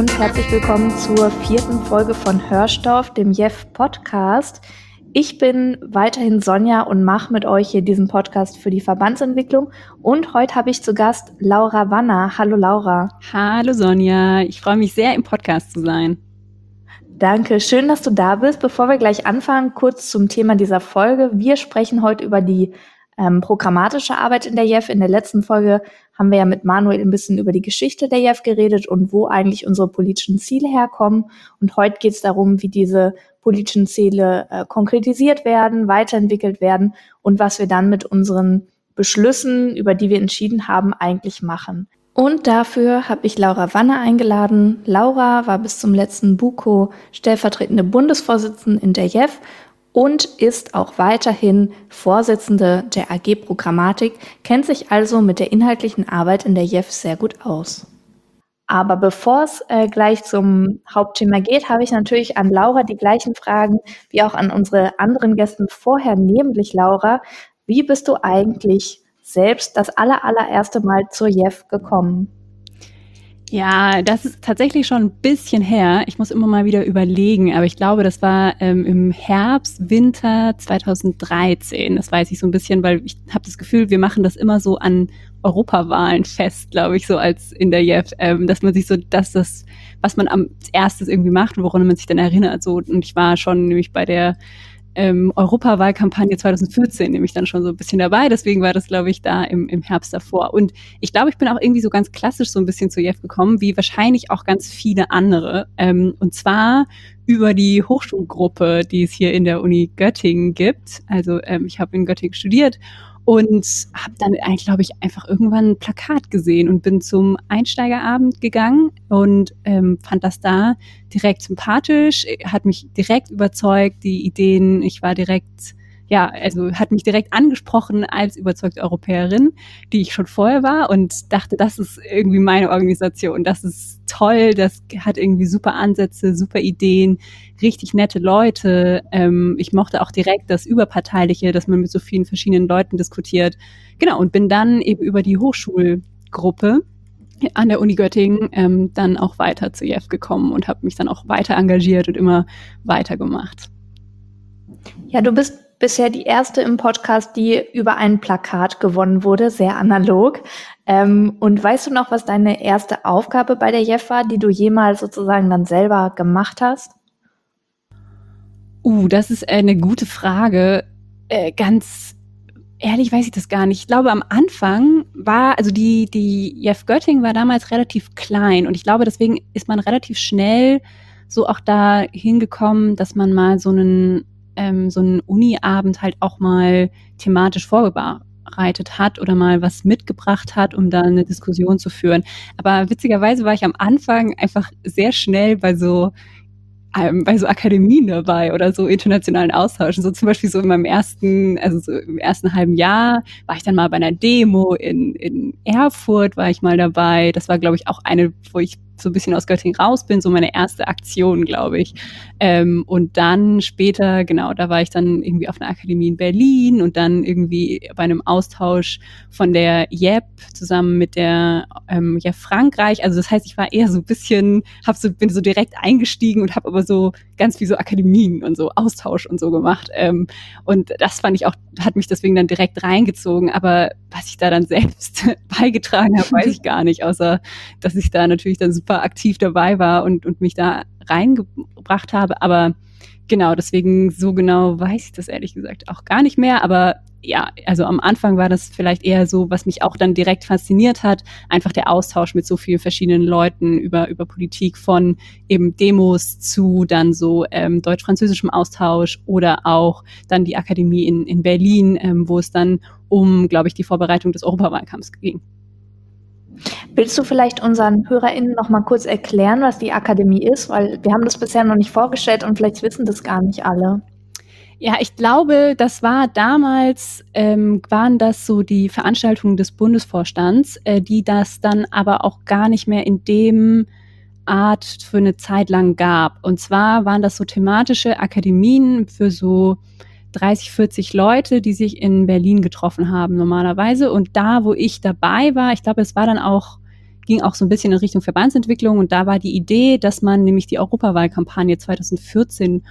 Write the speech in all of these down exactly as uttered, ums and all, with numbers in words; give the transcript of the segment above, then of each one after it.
und herzlich willkommen zur vierten Folge von Hörstoff, dem J E F-Podcast. Ich bin weiterhin Sonja und mache mit euch hier diesen Podcast für die Verbandsentwicklung. Und heute habe ich zu Gast Laura Wanner. Hallo Laura. Hallo Sonja, ich freue mich sehr, im Podcast zu sein. Danke, schön, dass du da bist. Bevor wir gleich anfangen, kurz zum Thema dieser Folge. Wir sprechen heute über die ähm, programmatische Arbeit in der J E F. In der letzten Folge haben wir ja mit Manuel ein bisschen über die Geschichte der J E F geredet und wo eigentlich unsere politischen Ziele herkommen. Und heute geht es darum, wie diese politischen Ziele äh, konkretisiert werden, weiterentwickelt werden und was wir dann mit unseren Beschlüssen, über die wir entschieden haben, eigentlich machen. Und dafür habe ich Laura Wanner eingeladen. Laura war bis zum letzten BUKO stellvertretende Bundesvorsitzende in der J E F und ist auch weiterhin Vorsitzende der A G Programmatik, kennt sich also mit der inhaltlichen Arbeit in der J E F sehr gut aus. Aber bevor es äh, gleich zum Hauptthema geht, habe ich natürlich an Laura die gleichen Fragen wie auch an unsere anderen Gäste vorher, nämlich Laura, wie bist du eigentlich selbst das aller, allererste Mal zur J E F gekommen? Ja, das ist tatsächlich schon ein bisschen her. Ich muss immer mal wieder überlegen, aber ich glaube, das war ähm, im Herbst, Winter zweitausenddreizehn. Das weiß ich so ein bisschen, weil ich habe das Gefühl, wir machen das immer so an Europawahlen fest, glaube ich, so als in der J E F, ähm, dass man sich so, dass das, was man am erstes irgendwie macht und woran man sich dann erinnert. So, und ich war schon nämlich bei der Ähm, Europawahlkampagne zweitausendvierzehn nämlich dann schon so ein bisschen dabei. Deswegen war das, glaube ich, da im, im Herbst davor. Und ich glaube, ich bin auch irgendwie so ganz klassisch so ein bisschen zur J E F gekommen, wie wahrscheinlich auch ganz viele andere. Ähm, und zwar über die Hochschulgruppe, die es hier in der Uni Göttingen gibt. Also ähm, ich habe in Göttingen studiert und habe dann eigentlich, glaube ich, einfach irgendwann ein Plakat gesehen und bin zum Einsteigerabend gegangen und ähm, fand das da direkt sympathisch, hat mich direkt überzeugt, die Ideen, ich war direkt, ja, also hat mich direkt angesprochen als überzeugte Europäerin, die ich schon vorher war und dachte, das ist irgendwie meine Organisation, das ist toll, das hat irgendwie super Ansätze, super Ideen, richtig nette Leute. Ähm, ich mochte auch direkt das Überparteiliche, dass man mit so vielen verschiedenen Leuten diskutiert. Genau, und bin dann eben über die Hochschulgruppe an der Uni Göttingen ähm, dann auch weiter zur J E F gekommen und habe mich dann auch weiter engagiert und immer weiter gemacht. Ja, du bist bisher die erste im Podcast, die über ein Plakat gewonnen wurde, sehr analog. Ähm, und weißt du noch, was deine erste Aufgabe bei der J E F war, die du jemals sozusagen dann selber gemacht hast? Uh, das ist eine gute Frage. Äh, ganz ehrlich weiß ich das gar nicht. Ich glaube, am Anfang war, also die, die J E F Göttingen war damals relativ klein und ich glaube, deswegen ist man relativ schnell so auch da hingekommen, dass man mal so einen, ähm, so einen Uni-Abend halt auch mal thematisch vorbereitet hat oder mal was mitgebracht hat, um da eine Diskussion zu führen. Aber witzigerweise war ich am Anfang einfach sehr schnell bei so Ähm, bei so Akademien dabei oder so internationalen Austauschen. So zum Beispiel so in meinem ersten, also so im ersten halben Jahr war ich dann mal bei einer Demo in, in Erfurt war ich mal dabei. Das war, glaube ich, auch eine, wo ich so ein bisschen aus Göttingen raus bin, so meine erste Aktion, glaube ich. Ähm, und dann später, genau, da war ich dann irgendwie auf einer Akademie in Berlin und dann irgendwie bei einem Austausch von der J E P zusammen mit der ähm, J E F Frankreich. Also das heißt, ich war eher so ein bisschen, hab so, bin so direkt eingestiegen und habe aber so ganz viel so Akademien und so Austausch und so gemacht. Ähm, und das fand ich auch, hat mich deswegen dann direkt reingezogen. Aber was ich da dann selbst beigetragen habe, weiß ich gar nicht, außer dass ich da natürlich dann super aktiv dabei war und, und mich da reingebracht habe. Aber genau, deswegen so genau weiß ich das ehrlich gesagt auch gar nicht mehr. Aber ja, also am Anfang war das vielleicht eher so, was mich auch dann direkt fasziniert hat, einfach der Austausch mit so vielen verschiedenen Leuten über, über Politik, von eben Demos zu dann so ähm, deutsch-französischem Austausch oder auch dann die Akademie in, in Berlin, ähm, wo es dann um, glaube ich, die Vorbereitung des Europawahlkampfs ging. Willst du vielleicht unseren HörerInnen noch mal kurz erklären, was die Akademie ist? Weil wir haben das bisher noch nicht vorgestellt und vielleicht wissen das gar nicht alle. Ja, ich glaube, das war damals, ähm, waren das so die Veranstaltungen des Bundesvorstands, äh, die das dann aber auch gar nicht mehr in dem Art für eine Zeit lang gab. Und zwar waren das so thematische Akademien für so dreißig, vierzig Leute, die sich in Berlin getroffen haben normalerweise. Und da, wo ich dabei war, ich glaube, es war dann auch ging auch so ein bisschen in Richtung Verbandsentwicklung und da war die Idee, dass man nämlich die Europawahlkampagne zwanzig vierzehn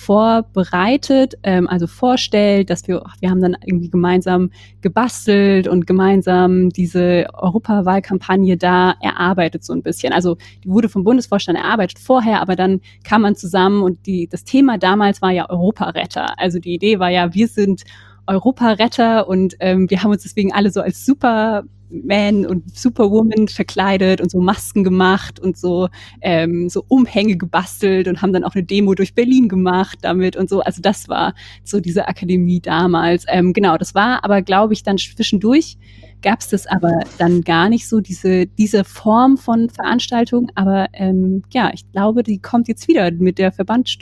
vorbereitet, ähm, also vorstellt, dass wir, wir haben dann irgendwie gemeinsam gebastelt und gemeinsam diese Europawahlkampagne da erarbeitet so ein bisschen. Also die wurde vom Bundesvorstand erarbeitet vorher, aber dann kam man zusammen und die, das Thema damals war ja Europaretter. Also die Idee war ja, wir sind Europaretter und ähm, wir haben uns deswegen alle so als Superman und Superwoman verkleidet und so Masken gemacht und so ähm, so Umhänge gebastelt und haben dann auch eine Demo durch Berlin gemacht damit und so. Also das war so diese Akademie damals. Ähm, genau, das war aber, glaube ich, dann zwischendurch gab es das aber dann gar nicht so, diese, diese Form von Veranstaltung. Aber ähm, ja, ich glaube, die kommt jetzt wieder mit der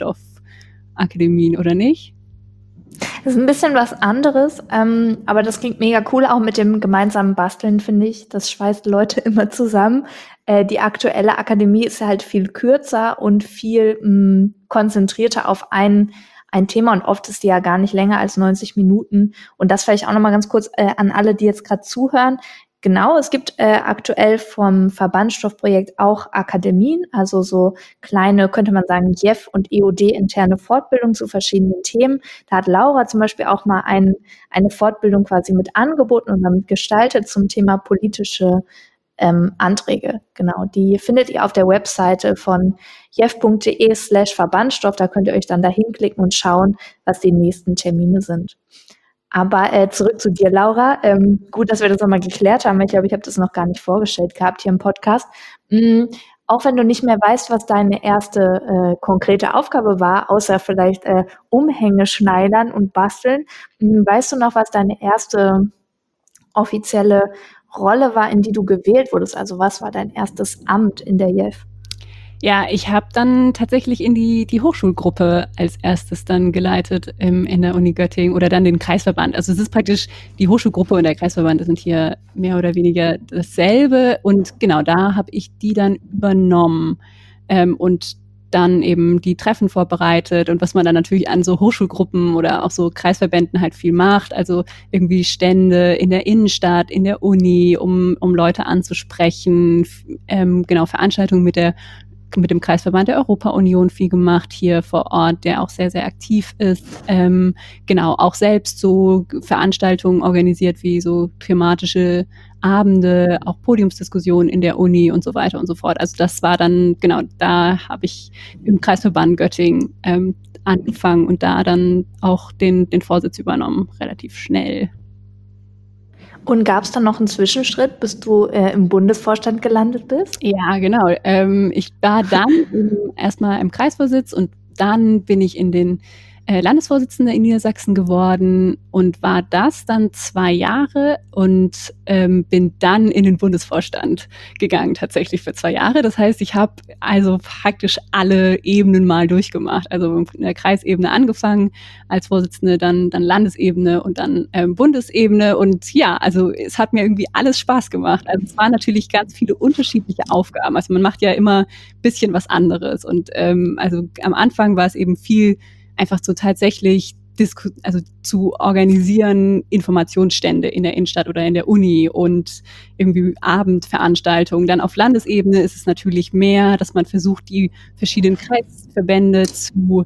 Verbandstoff-Akademie, oder nicht? Das ist ein bisschen was anderes, ähm, aber das klingt mega cool, auch mit dem gemeinsamen Basteln, finde ich. Das schweißt Leute immer zusammen. Äh, die aktuelle Akademie ist halt viel kürzer und viel mh, konzentrierter auf ein, ein Thema und oft ist die ja gar nicht länger als neunzig Minuten. Und das vielleicht auch nochmal ganz kurz äh, an alle, die jetzt gerade zuhören. Genau, es gibt äh, aktuell vom Verbandstoffprojekt auch Akademien, also so kleine, könnte man sagen, J E F und E O D-interne Fortbildung zu verschiedenen Themen. Da hat Laura zum Beispiel auch mal ein, eine Fortbildung quasi mit angeboten und damit gestaltet zum Thema politische ähm, Anträge. Genau, die findet ihr auf der Webseite von jef.de slash Verbandstoff. Da könnt ihr euch dann da hinklicken und schauen, was die nächsten Termine sind. Aber äh, zurück zu dir, Laura. Ähm, gut, dass wir das nochmal geklärt haben. Ich glaube, ich habe das noch gar nicht vorgestellt gehabt hier im Podcast. Mm, auch wenn du nicht mehr weißt, was deine erste äh, konkrete Aufgabe war, außer vielleicht äh, Umhänge schneidern und basteln, mm, weißt du noch, was deine erste offizielle Rolle war, in die du gewählt wurdest? Also was war dein erstes Amt in der J E F? Ja, ich habe dann tatsächlich in die, die Hochschulgruppe als erstes dann geleitet im, in der Uni Göttingen oder dann den Kreisverband. Also es ist praktisch, die Hochschulgruppe und der Kreisverband sind hier mehr oder weniger dasselbe. Und genau, da habe ich die dann übernommen ähm, und dann eben die Treffen vorbereitet und was man dann natürlich an so Hochschulgruppen oder auch so Kreisverbänden halt viel macht. Also irgendwie Stände in der Innenstadt, in der Uni, um, um Leute anzusprechen, ähm, genau, Veranstaltungen mit der mit dem Kreisverband der Europa-Union viel gemacht hier vor Ort, der auch sehr, sehr aktiv ist. Ähm, genau, auch selbst so Veranstaltungen organisiert wie so thematische Abende, auch Podiumsdiskussionen in der Uni und so weiter und so fort. Also das war dann, genau, da habe ich im Kreisverband Göttingen ähm, angefangen und da dann auch den, den Vorsitz übernommen, relativ schnell. Und gab es dann noch einen Zwischenschritt, bis du äh, im Bundesvorstand gelandet bist? Ja, genau. Ähm, ich war dann erstmal im Kreisvorsitz und dann bin ich in den äh, Landesvorsitzende in Niedersachsen geworden und war das dann zwei Jahre und ähm, bin dann in den Bundesvorstand gegangen, tatsächlich für zwei Jahre. Das heißt, ich habe also praktisch alle Ebenen mal durchgemacht. Also in der Kreisebene angefangen als Vorsitzende, dann, dann Landesebene und dann ähm, Bundesebene. Und ja, also es hat mir irgendwie alles Spaß gemacht. Also es waren natürlich ganz viele unterschiedliche Aufgaben. Also man macht ja immer ein bisschen was anderes. Und ähm, also am Anfang war es eben viel einfach so tatsächlich disku- also zu organisieren, Informationsstände in der Innenstadt oder in der Uni und irgendwie Abendveranstaltungen. Dann auf Landesebene ist es natürlich mehr, dass man versucht, die verschiedenen Kreisverbände zu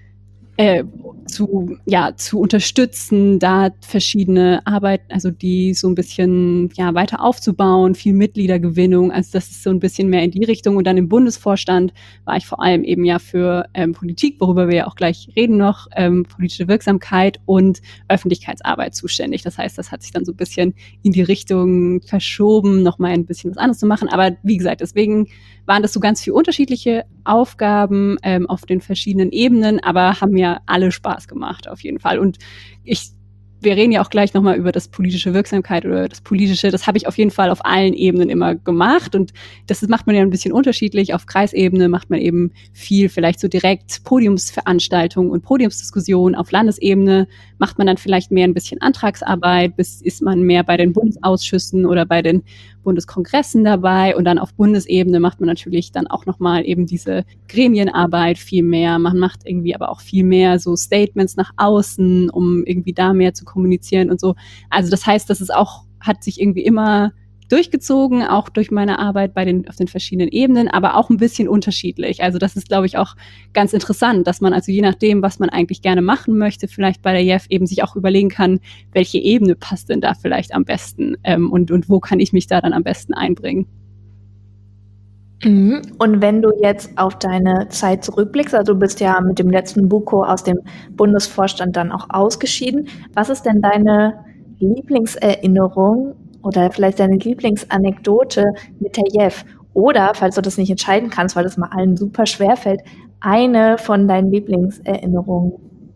Äh, zu, ja, zu unterstützen, da verschiedene Arbeit, also die so ein bisschen, ja, weiter aufzubauen, viel Mitgliedergewinnung, also das ist so ein bisschen mehr in die Richtung. Und dann im Bundesvorstand war ich vor allem eben ja für ähm, Politik, worüber wir ja auch gleich reden noch, ähm, politische Wirksamkeit und Öffentlichkeitsarbeit zuständig. Das heißt, das hat sich dann so ein bisschen in die Richtung verschoben, nochmal ein bisschen was anderes zu machen. Aber wie gesagt, deswegen waren das so ganz viele unterschiedliche Aufgaben ähm, auf den verschiedenen Ebenen, aber haben mir alle Spaß gemacht auf jeden Fall. Und ich, wir reden ja auch gleich nochmal über das politische Wirksamkeit oder das politische. Das habe ich auf jeden Fall auf allen Ebenen immer gemacht und das macht man ja ein bisschen unterschiedlich. Auf Kreisebene macht man eben viel, vielleicht so direkt Podiumsveranstaltungen und Podiumsdiskussionen. Auf Landesebene macht man dann vielleicht mehr ein bisschen Antragsarbeit, bis ist man mehr bei den Bundesausschüssen oder bei den Bundeskongressen dabei und dann auf Bundesebene macht man natürlich dann auch nochmal eben diese Gremienarbeit viel mehr. Man macht irgendwie aber auch viel mehr so Statements nach außen, um irgendwie da mehr zu kommunizieren und so. Also das heißt, dass es auch, hat sich irgendwie immer durchgezogen, auch durch meine Arbeit bei den, auf den verschiedenen Ebenen, aber auch ein bisschen unterschiedlich. Also das ist, glaube ich, auch ganz interessant, dass man also je nachdem, was man eigentlich gerne machen möchte, vielleicht bei der J E F eben sich auch überlegen kann, welche Ebene passt denn da vielleicht am besten ähm, und, und wo kann ich mich da dann am besten einbringen. Mhm. Und wenn du jetzt auf deine Zeit zurückblickst, also du bist ja mit dem letzten BUKO aus dem Bundesvorstand dann auch ausgeschieden. Was ist denn deine Lieblingserinnerung oder vielleicht deine Lieblingsanekdote mit der J E F? Oder, falls du das nicht entscheiden kannst, weil das mal allen super schwer fällt, eine von deinen Lieblingserinnerungen?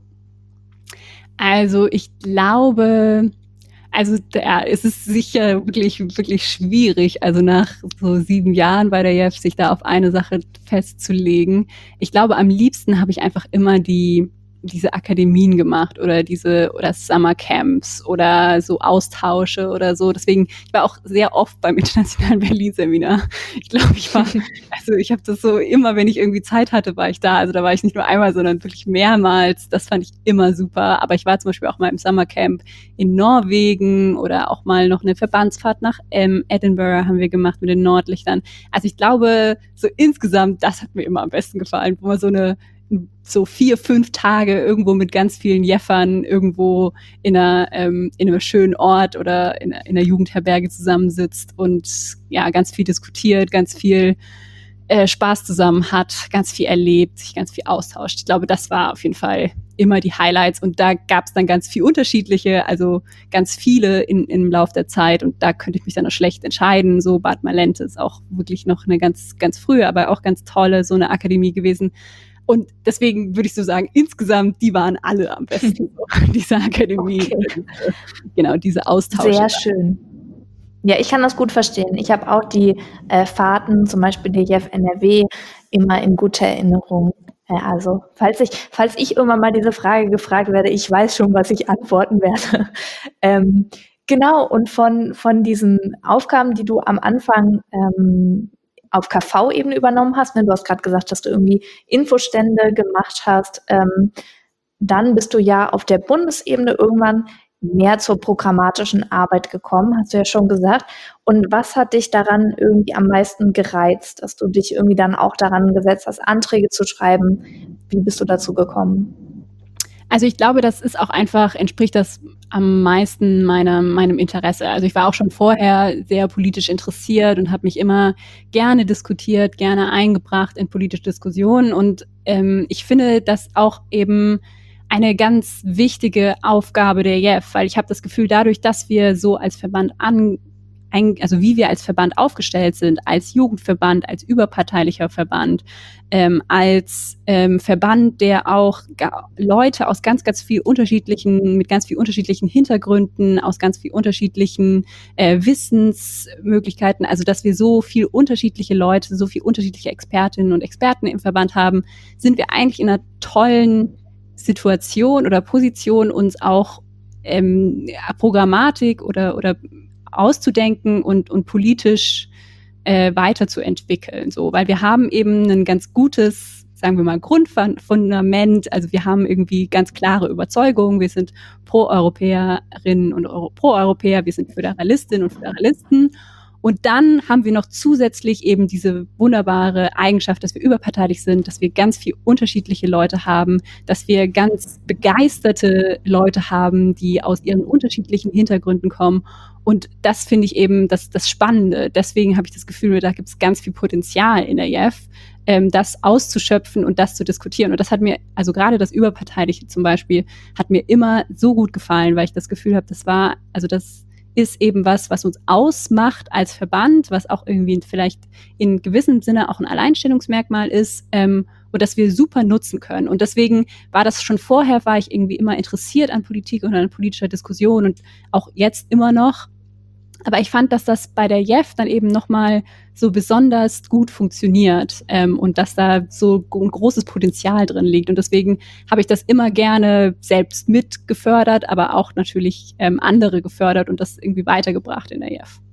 Also ich glaube, also ja, es ist sicher wirklich, wirklich schwierig, also nach so sieben Jahren bei der J E F sich da auf eine Sache festzulegen. Ich glaube, am liebsten habe ich einfach immer die diese Akademien gemacht oder diese oder Summercamps oder so Austausche oder so. Deswegen, ich war auch sehr oft beim Internationalen Berlin-Seminar. Ich glaube, ich war, also ich habe das so immer, wenn ich irgendwie Zeit hatte, war ich da. Also da war ich nicht nur einmal, sondern wirklich mehrmals. Das fand ich immer super. Aber ich war zum Beispiel auch mal im Summercamp in Norwegen oder auch mal noch eine Verbandsfahrt nach ähm, Edinburgh haben wir gemacht mit den Nordlichtern. Also ich glaube, so insgesamt, das hat mir immer am besten gefallen, wo man so eine so vier, fünf Tage irgendwo mit ganz vielen Jeffern irgendwo in einer, ähm, in einem schönen Ort oder in, in einer Jugendherberge zusammensitzt und ja, ganz viel diskutiert, ganz viel äh, Spaß zusammen hat, ganz viel erlebt, sich ganz viel austauscht. Ich glaube, das war auf jeden Fall immer die Highlights und da gab es dann ganz viel unterschiedliche, also ganz viele in, im Lauf der Zeit und da könnte ich mich dann noch schlecht entscheiden. So Bad Malente ist auch wirklich noch eine ganz, ganz frühe, aber auch ganz tolle, so eine Akademie gewesen. Und deswegen würde ich so sagen, insgesamt, die waren alle am besten, so, diese Akademie. Okay. Genau, diese Austausche. Sehr schön. Ja, ich kann das gut verstehen. Ich habe auch die äh, Fahrten, zum Beispiel der J E F N R W, immer in guter Erinnerung. Ja, also, falls ich, falls ich irgendwann mal diese Frage gefragt werde, ich weiß schon, was ich antworten werde. ähm, genau, und von, von diesen Aufgaben, die du am Anfang ähm, auf K V-Ebene übernommen hast, ne? Du hast gerade gesagt, dass du irgendwie Infostände gemacht hast, ähm, dann bist du ja auf der Bundesebene irgendwann mehr zur programmatischen Arbeit gekommen, hast du ja schon gesagt. Und was hat dich daran irgendwie am meisten gereizt, dass du dich irgendwie dann auch daran gesetzt hast, Anträge zu schreiben? Wie bist du dazu gekommen? Also ich glaube, das ist auch einfach, entspricht das am meisten meiner, meinem Interesse. Also ich war auch schon vorher sehr politisch interessiert und habe mich immer gerne diskutiert, gerne eingebracht in politische Diskussionen. Und ähm, ich finde das auch eben eine ganz wichtige Aufgabe der J E F, weil ich habe das Gefühl, dadurch, dass wir so als Verband an also wie wir als Verband aufgestellt sind, als Jugendverband, als überparteilicher Verband, ähm, als ähm, Verband, der auch Leute aus ganz, ganz viel unterschiedlichen, mit ganz viel unterschiedlichen Hintergründen, aus ganz viel unterschiedlichen äh, Wissensmöglichkeiten, also dass wir so viel unterschiedliche Leute, so viel unterschiedliche Expertinnen und Experten im Verband haben, sind wir eigentlich in einer tollen Situation oder Position, uns auch ähm, Programmatik oder, oder auszudenken und, und politisch äh, weiterzuentwickeln. So, weil wir haben eben ein ganz gutes, sagen wir mal, Grundfundament. Also wir haben irgendwie ganz klare Überzeugungen. Wir sind Pro-Europäerinnen und Euro- Pro-Europäer. Wir sind Föderalistinnen und Föderalisten. Und dann haben wir noch zusätzlich eben diese wunderbare Eigenschaft, dass wir überparteilich sind, dass wir ganz viel unterschiedliche Leute haben, dass wir ganz begeisterte Leute haben, die aus ihren unterschiedlichen Hintergründen kommen. Und das finde ich eben das, das Spannende. Deswegen habe ich das Gefühl, da gibt es ganz viel Potenzial in der J E F, ähm, das auszuschöpfen und das zu diskutieren. Und das hat mir, also gerade das Überparteiliche zum Beispiel, hat mir immer so gut gefallen, weil ich das Gefühl habe, das war, also das ist eben was, was uns ausmacht als Verband, was auch irgendwie vielleicht in gewissem Sinne auch ein Alleinstellungsmerkmal ist, ähm, und das wir super nutzen können. Und deswegen war das schon vorher, war ich irgendwie immer interessiert an Politik und an politischer Diskussion und auch jetzt immer noch. Aber ich fand, dass das bei der J E F dann eben nochmal so besonders gut funktioniert ähm, und dass da so ein großes Potenzial drin liegt. Und deswegen habe ich das immer gerne selbst mit gefördert, aber auch natürlich ähm, andere gefördert und das irgendwie weitergebracht in der J E F.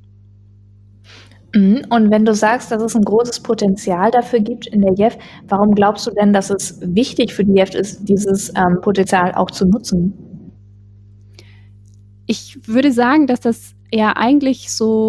Und wenn du sagst, dass es ein großes Potenzial dafür gibt in der J E F, warum glaubst du denn, dass es wichtig für die J E F ist, dieses ähm, Potenzial auch zu nutzen? Ich würde sagen, dass das ja eigentlich so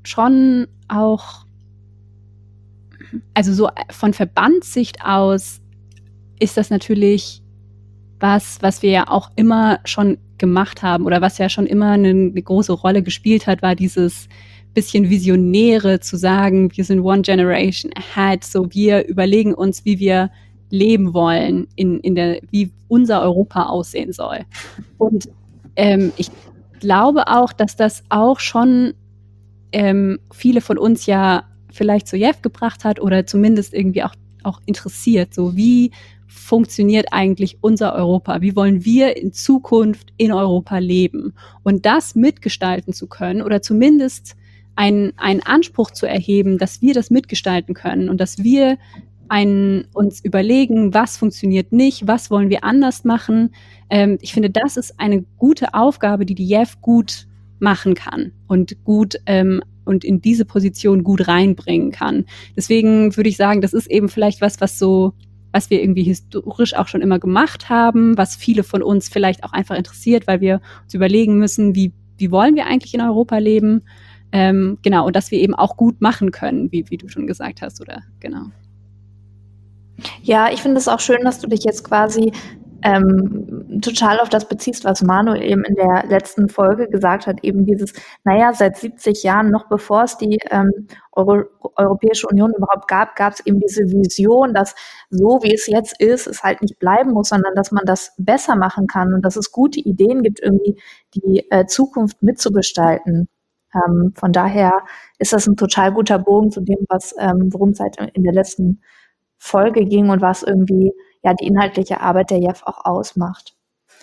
schon auch, also so von Verbandssicht aus ist das natürlich was, was wir ja auch immer schon gemacht haben oder was ja schon immer eine, eine große Rolle gespielt hat, war dieses bisschen Visionäre zu sagen, wir sind one generation ahead, so wir überlegen uns, wie wir leben wollen, in, in der, wie unser Europa aussehen soll. Und ähm, ich glaube auch, dass das auch schon ähm, viele von uns ja vielleicht zu Jeff gebracht hat oder zumindest irgendwie auch, auch interessiert. So, wie funktioniert eigentlich unser Europa? Wie wollen wir in Zukunft in Europa leben? Und das mitgestalten zu können oder zumindest einen, einen Anspruch zu erheben, dass wir das mitgestalten können und dass wir einen, uns überlegen, was funktioniert nicht, was wollen wir anders machen. Ähm, ich finde, das ist eine gute Aufgabe, die die Jeff gut machen kann und gut ähm, und in diese Position gut reinbringen kann. Deswegen würde ich sagen, das ist eben vielleicht was, was so, was wir irgendwie historisch auch schon immer gemacht haben, was viele von uns vielleicht auch einfach interessiert, weil wir uns überlegen müssen, wie, wie wollen wir eigentlich in Europa leben? Ähm, genau, und dass wir eben auch gut machen können, wie, wie du schon gesagt hast, oder genau. Ja, ich finde es auch schön, dass du dich jetzt quasi ähm, total auf das beziehst, was Manuel eben in der letzten Folge gesagt hat, eben dieses, naja, seit siebzig Jahren, noch bevor es die ähm, Euro Europäische Union überhaupt gab, gab es eben diese Vision, dass so wie es jetzt ist, es halt nicht bleiben muss, sondern dass man das besser machen kann und dass es gute Ideen gibt, irgendwie die äh, Zukunft mitzugestalten. Ähm, von daher ist das ein total guter Bogen zu dem, was ähm, worum es halt in der letzten Folge ging und was irgendwie ja die inhaltliche Arbeit der Jeff auch ausmacht.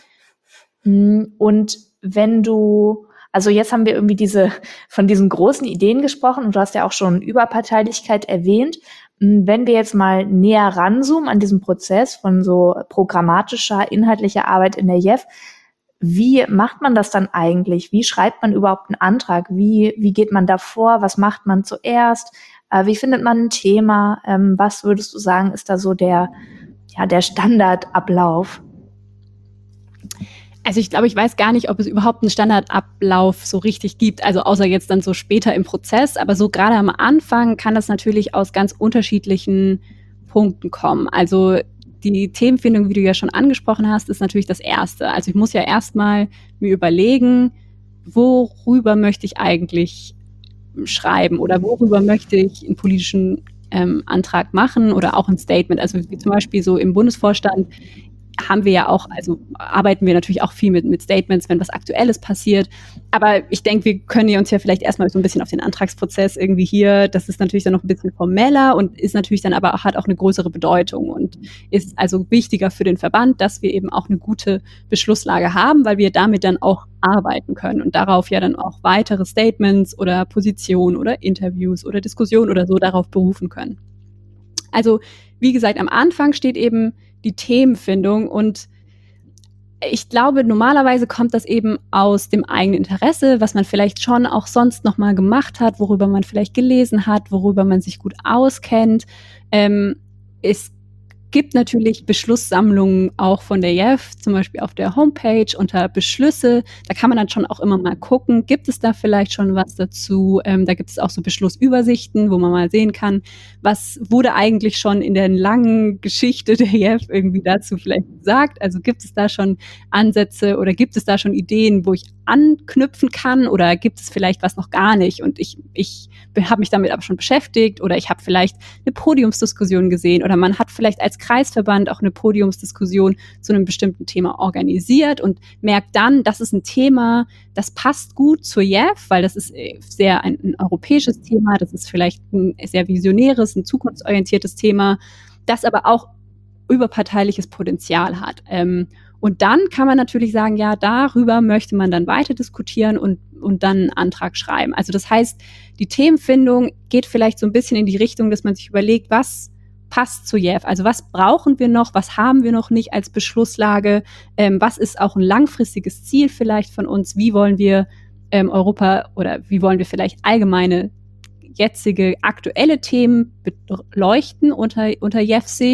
Und wenn du, also jetzt haben wir irgendwie diese von diesen großen Ideen gesprochen und du hast ja auch schon Überparteilichkeit erwähnt. Wenn wir jetzt mal näher ranzoomen an diesem Prozess von so programmatischer, inhaltlicher Arbeit in der Jeff, wie macht man das dann eigentlich? Wie schreibt man überhaupt einen Antrag? Wie, wie geht man da vor? Was macht man zuerst? Äh, wie findet man ein Thema? Ähm, was würdest du sagen, ist da so der, ja, der Standardablauf? Also ich glaube, ich weiß gar nicht, ob es überhaupt einen Standardablauf so richtig gibt, also außer jetzt dann so später im Prozess. Aber so gerade am Anfang kann das natürlich aus ganz unterschiedlichen Punkten kommen. Also die Themenfindung, wie du ja schon angesprochen hast, ist natürlich das Erste. Also ich muss ja erstmal mir überlegen, worüber möchte ich eigentlich schreiben oder worüber möchte ich einen politischen ähm, Antrag machen oder auch ein Statement. Also wie zum Beispiel so im Bundesvorstand haben wir ja auch, also arbeiten wir natürlich auch viel mit, mit Statements, wenn was Aktuelles passiert. Aber ich denke, wir können uns ja vielleicht erstmal so ein bisschen auf den Antragsprozess irgendwie hier, das ist natürlich dann noch ein bisschen formeller und ist natürlich dann aber auch, hat auch eine größere Bedeutung und ist also wichtiger für den Verband, dass wir eben auch eine gute Beschlusslage haben, weil wir damit dann auch arbeiten können und darauf ja dann auch weitere Statements oder Positionen oder Interviews oder Diskussionen oder so darauf berufen können. Also, wie gesagt, am Anfang steht eben die Themenfindung und ich glaube, normalerweise kommt das eben aus dem eigenen Interesse, was man vielleicht schon auch sonst noch mal gemacht hat, worüber man vielleicht gelesen hat, worüber man sich gut auskennt. Ähm, es gibt natürlich Beschlusssammlungen auch von der Jeff, zum Beispiel auf der Homepage unter Beschlüsse. Da kann man dann schon auch immer mal gucken, gibt es da vielleicht schon was dazu? Ähm, da gibt es auch so Beschlussübersichten, wo man mal sehen kann, was wurde eigentlich schon in der langen Geschichte der Jeff irgendwie dazu vielleicht gesagt? Also gibt es da schon Ansätze oder gibt es da schon Ideen, wo ich anknüpfen kann oder gibt es vielleicht was noch gar nicht? Und ich, ich habe mich damit aber schon beschäftigt oder ich habe vielleicht eine Podiumsdiskussion gesehen oder man hat vielleicht als Kreisverband auch eine Podiumsdiskussion zu einem bestimmten Thema organisiert und merkt dann, das ist ein Thema, das passt gut zur Jeff, weil das ist sehr ein, ein europäisches Thema, das ist vielleicht ein sehr visionäres, ein zukunftsorientiertes Thema, das aber auch überparteiliches Potenzial hat. Ähm, und dann kann man natürlich sagen, ja, darüber möchte man dann weiter diskutieren und, und dann einen Antrag schreiben. Also das heißt, die Themenfindung geht vielleicht so ein bisschen in die Richtung, dass man sich überlegt, was passt zu Jeff? Also was brauchen wir noch? Was haben wir noch nicht als Beschlusslage? Ähm, was ist auch ein langfristiges Ziel vielleicht von uns? Wie wollen wir ähm, Europa oder wie wollen wir vielleicht allgemeine jetzige aktuelle Themen beleuchten unter, unter Jeffs Sicht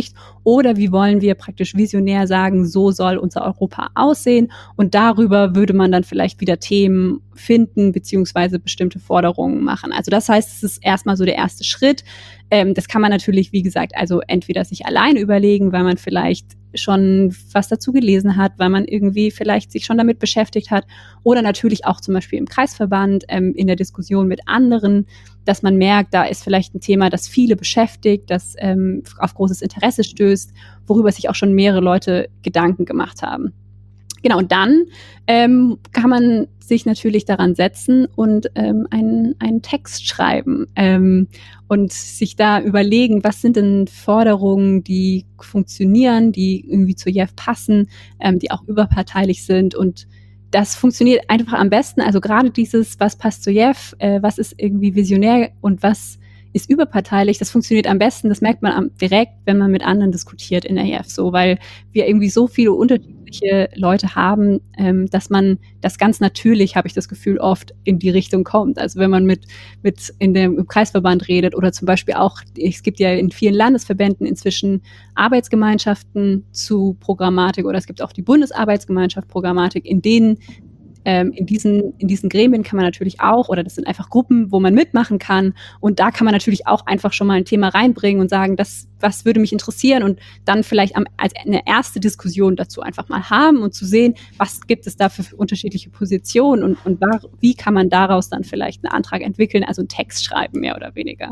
Oder wie wollen wir praktisch visionär sagen, so soll unser Europa aussehen? Und darüber würde man dann vielleicht wieder Themen finden, beziehungsweise bestimmte Forderungen machen. Also das heißt, es ist erstmal so der erste Schritt. Ähm, das kann man natürlich, wie gesagt, also entweder sich alleine überlegen, weil man vielleicht schon was dazu gelesen hat, weil man irgendwie vielleicht sich schon damit beschäftigt hat, oder natürlich auch zum Beispiel im Kreisverband, ähm, in der Diskussion mit anderen, dass man merkt, da ist vielleicht ein Thema, das viele beschäftigt, das ähm, auf großes Interesse stößt, worüber sich auch schon mehrere Leute Gedanken gemacht haben. Genau, und dann ähm, kann man sich natürlich daran setzen und ähm, einen, einen Text schreiben ähm, und sich da überlegen, was sind denn Forderungen, die funktionieren, die irgendwie zur J E F passen, ähm, die auch überparteilich sind, und das funktioniert einfach am besten. Also gerade dieses, was passt zur J E F, äh, was ist irgendwie visionär und was ist überparteilich, das funktioniert am besten, das merkt man am, direkt, wenn man mit anderen diskutiert in der J E F, so, weil wir irgendwie so viele unterschiedliche Leute haben, ähm, dass man das ganz natürlich, habe ich das Gefühl, oft in die Richtung kommt. Also wenn man mit, mit in dem im Kreisverband redet oder zum Beispiel auch, es gibt ja in vielen Landesverbänden inzwischen Arbeitsgemeinschaften zu Programmatik, oder es gibt auch die Bundesarbeitsgemeinschaft Programmatik, in denen Ähm, in diesen, in diesen Gremien kann man natürlich auch, oder das sind einfach Gruppen, wo man mitmachen kann, und da kann man natürlich auch einfach schon mal ein Thema reinbringen und sagen, das, was würde mich interessieren, und dann vielleicht am, als eine erste Diskussion dazu einfach mal haben und zu sehen, was gibt es da für unterschiedliche Positionen, und, und war, wie kann man daraus dann vielleicht einen Antrag entwickeln, also einen Text schreiben, mehr oder weniger.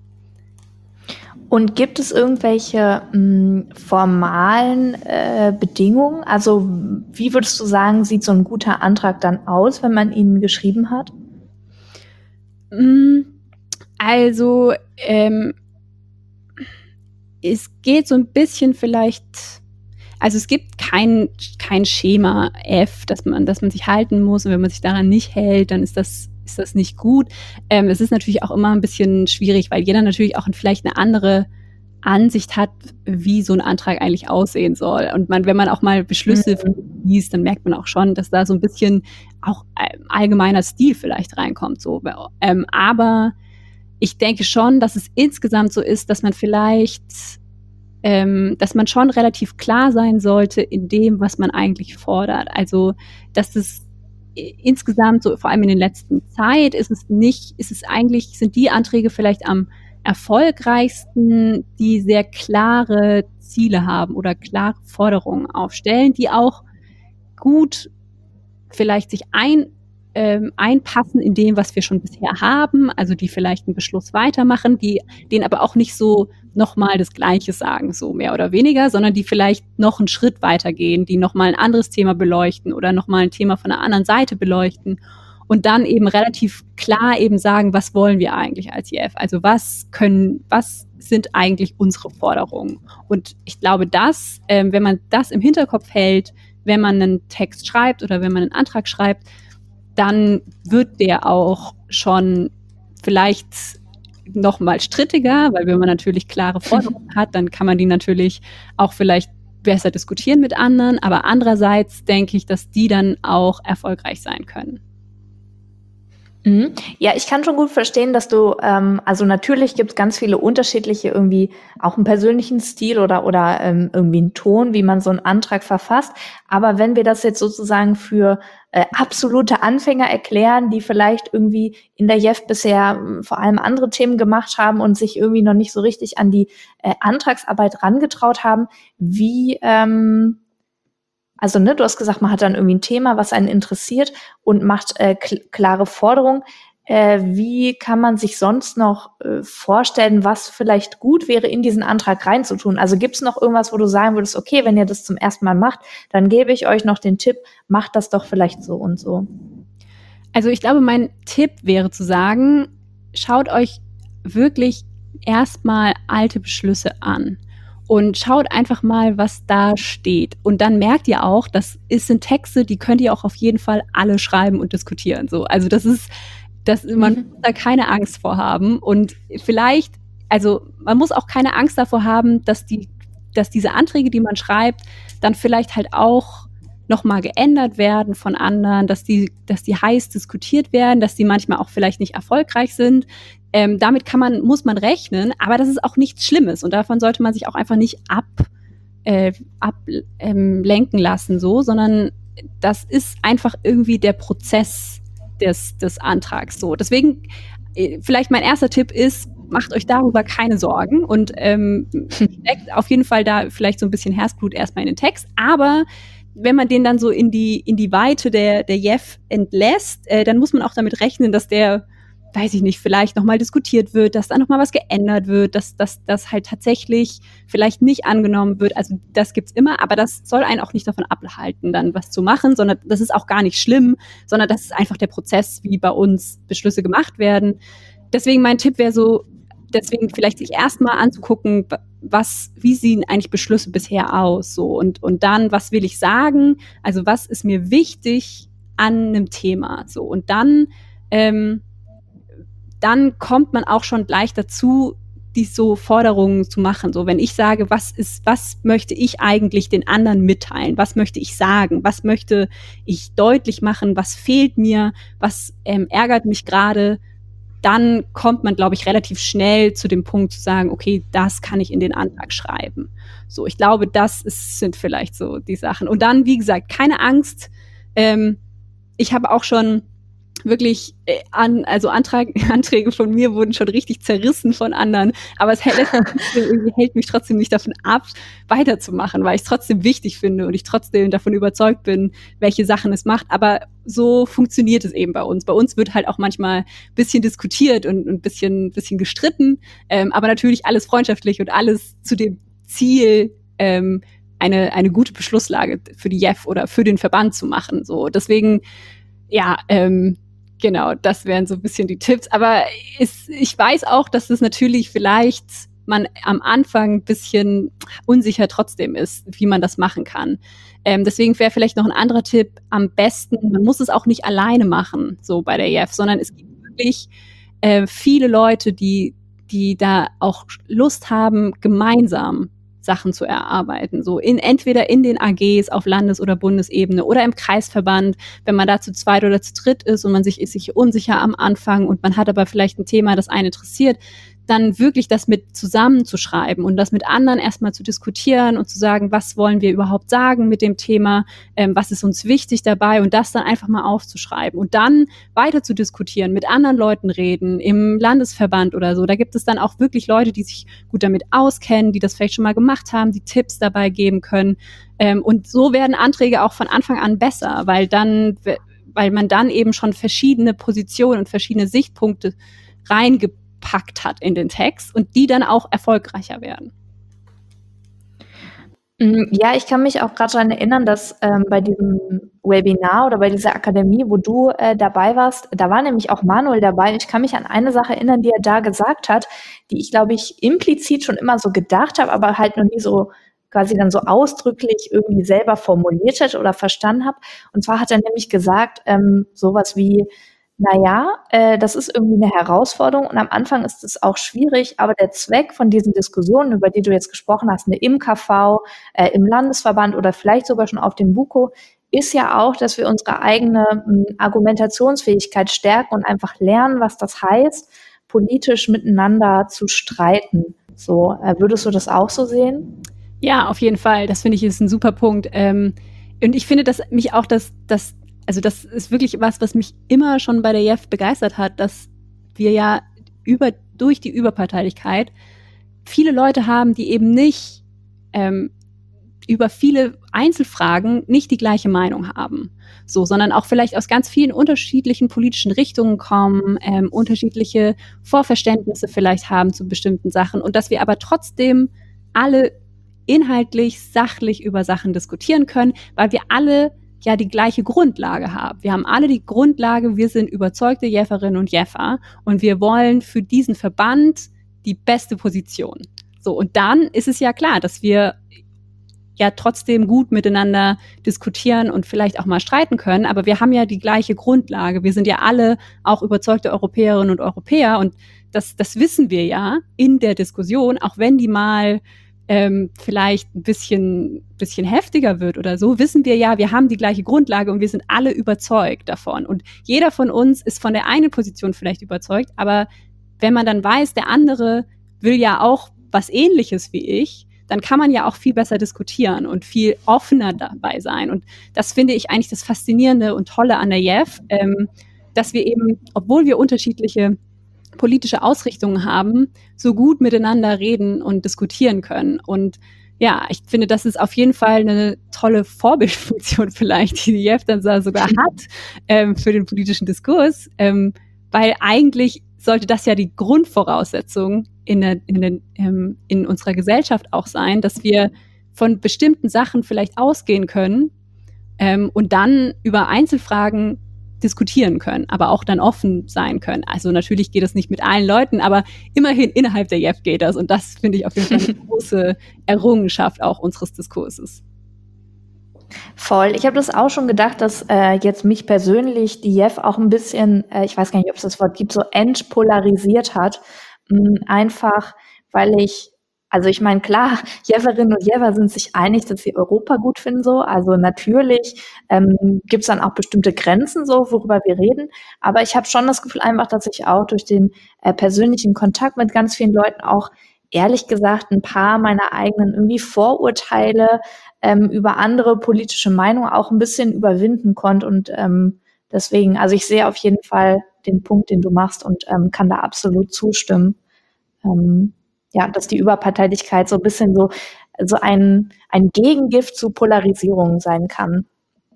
Und gibt es irgendwelche mh, formalen äh, Bedingungen? Also wie würdest du sagen, sieht so ein guter Antrag dann aus, wenn man ihn geschrieben hat? Also ähm, es geht so ein bisschen vielleicht, also es gibt kein, kein Schema F, das man, das man sich halten muss, und wenn man sich daran nicht hält, dann ist das ist das nicht gut. Ähm, es ist natürlich auch immer ein bisschen schwierig, weil jeder natürlich auch vielleicht eine andere Ansicht hat, wie so ein Antrag eigentlich aussehen soll. Und man, wenn man auch mal Beschlüsse mhm. liest, dann merkt man auch schon, dass da so ein bisschen auch allgemeiner Stil vielleicht reinkommt. So. Ähm, aber ich denke schon, dass es insgesamt so ist, dass man vielleicht, ähm, dass man schon relativ klar sein sollte in dem, was man eigentlich fordert. Also, dass es insgesamt, so vor allem in der letzten Zeit, ist es nicht, ist es eigentlich, sind die Anträge vielleicht am erfolgreichsten, die sehr klare Ziele haben oder klare Forderungen aufstellen, die auch gut vielleicht sich ein, ähm, einpassen in dem, was wir schon bisher haben, also die vielleicht einen Beschluss weitermachen, die denen aber auch nicht so nochmal das Gleiche sagen, so mehr oder weniger, sondern die vielleicht noch einen Schritt weitergehen, die nochmal ein anderes Thema beleuchten oder nochmal ein Thema von einer anderen Seite beleuchten und dann eben relativ klar eben sagen, was wollen wir eigentlich als J E F? Also was können, was sind eigentlich unsere Forderungen? Und ich glaube, dass, ähm, wenn man das im Hinterkopf hält, wenn man einen Text schreibt oder wenn man einen Antrag schreibt, dann wird der auch schon vielleicht noch mal strittiger, weil wenn man natürlich klare Forderungen hat, dann kann man die natürlich auch vielleicht besser diskutieren mit anderen, aber andererseits denke ich, dass die dann auch erfolgreich sein können. Mhm. Ja, ich kann schon gut verstehen, dass du, ähm, also natürlich gibt es ganz viele unterschiedliche, irgendwie auch einen persönlichen Stil oder oder ähm, irgendwie einen Ton, wie man so einen Antrag verfasst. Aber wenn wir das jetzt sozusagen für äh, absolute Anfänger erklären, die vielleicht irgendwie in der J E F bisher äh, vor allem andere Themen gemacht haben und sich irgendwie noch nicht so richtig an die äh, Antragsarbeit rangetraut haben, wie ähm, Also, ne, du hast gesagt, man hat dann irgendwie ein Thema, was einen interessiert und macht äh, kl- klare Forderungen. Äh, wie kann man sich sonst noch äh, vorstellen, was vielleicht gut wäre, in diesen Antrag reinzutun? Also gibt's noch irgendwas, wo du sagen würdest, okay, wenn ihr das zum ersten Mal macht, dann gebe ich euch noch den Tipp, macht das doch vielleicht so und so. Also ich glaube, mein Tipp wäre zu sagen, schaut euch wirklich erstmal alte Beschlüsse an. Und schaut einfach mal, was da steht. Und dann merkt ihr auch, das sind Texte, die könnt ihr auch auf jeden Fall alle schreiben und diskutieren. So, also das ist, das, man muss da keine Angst vor haben. Und vielleicht, also man muss auch keine Angst davor haben, dass die, dass diese Anträge, die man schreibt, dann vielleicht halt auch nochmal geändert werden von anderen, dass die, dass die heiß diskutiert werden, dass die manchmal auch vielleicht nicht erfolgreich sind. Ähm, damit kann man, muss man rechnen, aber das ist auch nichts Schlimmes und davon sollte man sich auch einfach nicht ab, äh, ablenken ähm, lassen, so, sondern das ist einfach irgendwie der Prozess des, des Antrags. So. Deswegen, äh, vielleicht mein erster Tipp ist, macht euch darüber keine Sorgen und ähm, steckt auf jeden Fall da vielleicht so ein bisschen Herzblut erstmal in den Text, aber wenn man den dann so in die, in die Weite der, der J E F entlässt, äh, dann muss man auch damit rechnen, dass der, weiß ich nicht, vielleicht nochmal diskutiert wird, dass da nochmal was geändert wird, dass das halt tatsächlich vielleicht nicht angenommen wird. Also das gibt's immer, aber das soll einen auch nicht davon abhalten, dann was zu machen, sondern das ist auch gar nicht schlimm, sondern das ist einfach der Prozess, wie bei uns Beschlüsse gemacht werden. Deswegen mein Tipp wäre so, deswegen vielleicht sich erstmal anzugucken, was, wie sehen eigentlich Beschlüsse bisher aus, so, und, und dann, was will ich sagen? Also, was ist mir wichtig an einem Thema, so, und dann, ähm, dann kommt man auch schon gleich dazu, die so Forderungen zu machen, so, wenn ich sage, was ist, was möchte ich eigentlich den anderen mitteilen? Was möchte ich sagen? Was möchte ich deutlich machen? Was fehlt mir? Was ähm, ärgert mich gerade? Dann kommt man, glaube ich, relativ schnell zu dem Punkt zu sagen, okay, das kann ich in den Antrag schreiben. So, ich glaube, das ist, sind vielleicht so die Sachen. Und dann, wie gesagt, keine Angst. Ähm, ich habe auch schon wirklich äh, an, also Antrag, Anträge von mir wurden schon richtig zerrissen von anderen, aber es hält, irgendwie hält mich trotzdem nicht davon ab, weiterzumachen, weil ich es trotzdem wichtig finde und ich trotzdem davon überzeugt bin, welche Sachen es macht. Aber so funktioniert es eben bei uns. Bei uns wird halt auch manchmal ein bisschen diskutiert und ein bisschen, bisschen gestritten, ähm, aber natürlich alles freundschaftlich und alles zu dem Ziel, ähm, eine, eine gute Beschlusslage für die J E F oder für den Verband zu machen. So, deswegen, ja, ähm, genau, das wären so ein bisschen die Tipps. Aber ist, ich weiß auch, dass es natürlich vielleicht man am Anfang ein bisschen unsicher trotzdem ist, wie man das machen kann. Ähm, deswegen wäre vielleicht noch ein anderer Tipp, am besten, man muss es auch nicht alleine machen, so bei der J E F, sondern es gibt wirklich äh, viele Leute, die, die da auch Lust haben, gemeinsam Sachen zu erarbeiten, so in entweder in den A Gs auf Landes- oder Bundesebene oder im Kreisverband, wenn man da zu zweit oder zu dritt ist und man sich ist sich unsicher am Anfang und man hat aber vielleicht ein Thema, das einen interessiert, dann wirklich das mit zusammenzuschreiben und das mit anderen erstmal zu diskutieren und zu sagen, was wollen wir überhaupt sagen mit dem Thema, ähm, was ist uns wichtig dabei und das dann einfach mal aufzuschreiben und dann weiter zu diskutieren, mit anderen Leuten reden, im Landesverband oder so. Da gibt es dann auch wirklich Leute, die sich gut damit auskennen, die das vielleicht schon mal gemacht haben, die Tipps dabei geben können. Ähm, und so werden Anträge auch von Anfang an besser, weil dann, weil man dann eben schon verschiedene Positionen und verschiedene Sichtpunkte reingebracht packt hat in den Text und die dann auch erfolgreicher werden. Ja, ich kann mich auch gerade daran erinnern, dass ähm, bei diesem Webinar oder bei dieser Akademie, wo du äh, dabei warst, da war nämlich auch Manuel dabei. Ich kann mich an eine Sache erinnern, die er da gesagt hat, die ich, glaube ich, implizit schon immer so gedacht habe, aber halt noch nie so quasi dann so ausdrücklich irgendwie selber formuliert hätte oder verstanden habe. Und zwar hat er nämlich gesagt, ähm, sowas wie, naja, äh, das ist irgendwie eine Herausforderung und am Anfang ist es auch schwierig, aber der Zweck von diesen Diskussionen, über die du jetzt gesprochen hast, ne, im K V, äh, im Landesverband oder vielleicht sogar schon auf dem BUKO, ist ja auch, dass wir unsere eigene m, Argumentationsfähigkeit stärken und einfach lernen, was das heißt, politisch miteinander zu streiten. So, äh, würdest du das auch so sehen? Ja, auf jeden Fall. Das finde ich ist ein super Punkt. Ähm, und ich finde, dass mich auch das, das Also das ist wirklich was, was mich immer schon bei der J E F begeistert hat, dass wir ja über, durch die Überparteilichkeit viele Leute haben, die eben nicht ähm, über viele Einzelfragen nicht die gleiche Meinung haben, so, sondern auch vielleicht aus ganz vielen unterschiedlichen politischen Richtungen kommen, ähm, unterschiedliche Vorverständnisse vielleicht haben zu bestimmten Sachen und dass wir aber trotzdem alle inhaltlich, sachlich über Sachen diskutieren können, weil wir alle ja die gleiche Grundlage haben. Wir haben alle die Grundlage, wir sind überzeugte Jefferinnen und Jeffer und wir wollen für diesen Verband die beste Position. So, und dann ist es ja klar, dass wir ja trotzdem gut miteinander diskutieren und vielleicht auch mal streiten können, aber wir haben ja die gleiche Grundlage. Wir sind ja alle auch überzeugte Europäerinnen und Europäer und das, das wissen wir ja in der Diskussion, auch wenn die mal ähm, vielleicht ein bisschen, bisschen heftiger wird oder so, wissen wir ja, wir haben die gleiche Grundlage und wir sind alle überzeugt davon. Und jeder von uns ist von der einen Position vielleicht überzeugt, aber wenn man dann weiß, der andere will ja auch was Ähnliches wie ich, dann kann man ja auch viel besser diskutieren und viel offener dabei sein. Und das finde ich eigentlich das Faszinierende und Tolle an der J E F, ähm, dass wir eben, obwohl wir unterschiedliche politische Ausrichtungen haben, so gut miteinander reden und diskutieren können. Und ja, ich finde, das ist auf jeden Fall eine tolle Vorbildfunktion vielleicht, die die J E F dann sogar hat ähm, für den politischen Diskurs, ähm, weil eigentlich sollte das ja die Grundvoraussetzung in, der, in, der, ähm, in unserer Gesellschaft auch sein, dass wir von bestimmten Sachen vielleicht ausgehen können ähm, und dann über Einzelfragen diskutieren können, aber auch dann offen sein können. Also natürlich geht das nicht mit allen Leuten, aber immerhin innerhalb der J E F geht das. Und das finde ich auf jeden Fall eine große Errungenschaft auch unseres Diskurses. Voll. Ich habe das auch schon gedacht, dass äh, jetzt mich persönlich die J E F auch ein bisschen, äh, ich weiß gar nicht, ob es das Wort gibt, so entpolarisiert hat. Mh, einfach, weil ich Also ich meine, klar, Jefferinnen und Jeffer sind sich einig, dass sie Europa gut finden so. Also natürlich ähm, gibt es dann auch bestimmte Grenzen so, worüber wir reden. Aber ich habe schon das Gefühl einfach, dass ich auch durch den äh, persönlichen Kontakt mit ganz vielen Leuten auch ehrlich gesagt ein paar meiner eigenen irgendwie Vorurteile ähm, über andere politische Meinungen auch ein bisschen überwinden konnte. Und ähm, deswegen, also ich sehe auf jeden Fall den Punkt, den du machst und ähm, kann da absolut zustimmen. Ähm, Ja, dass die Überparteilichkeit so ein bisschen so, so ein, ein Gegengift zu Polarisierung sein kann.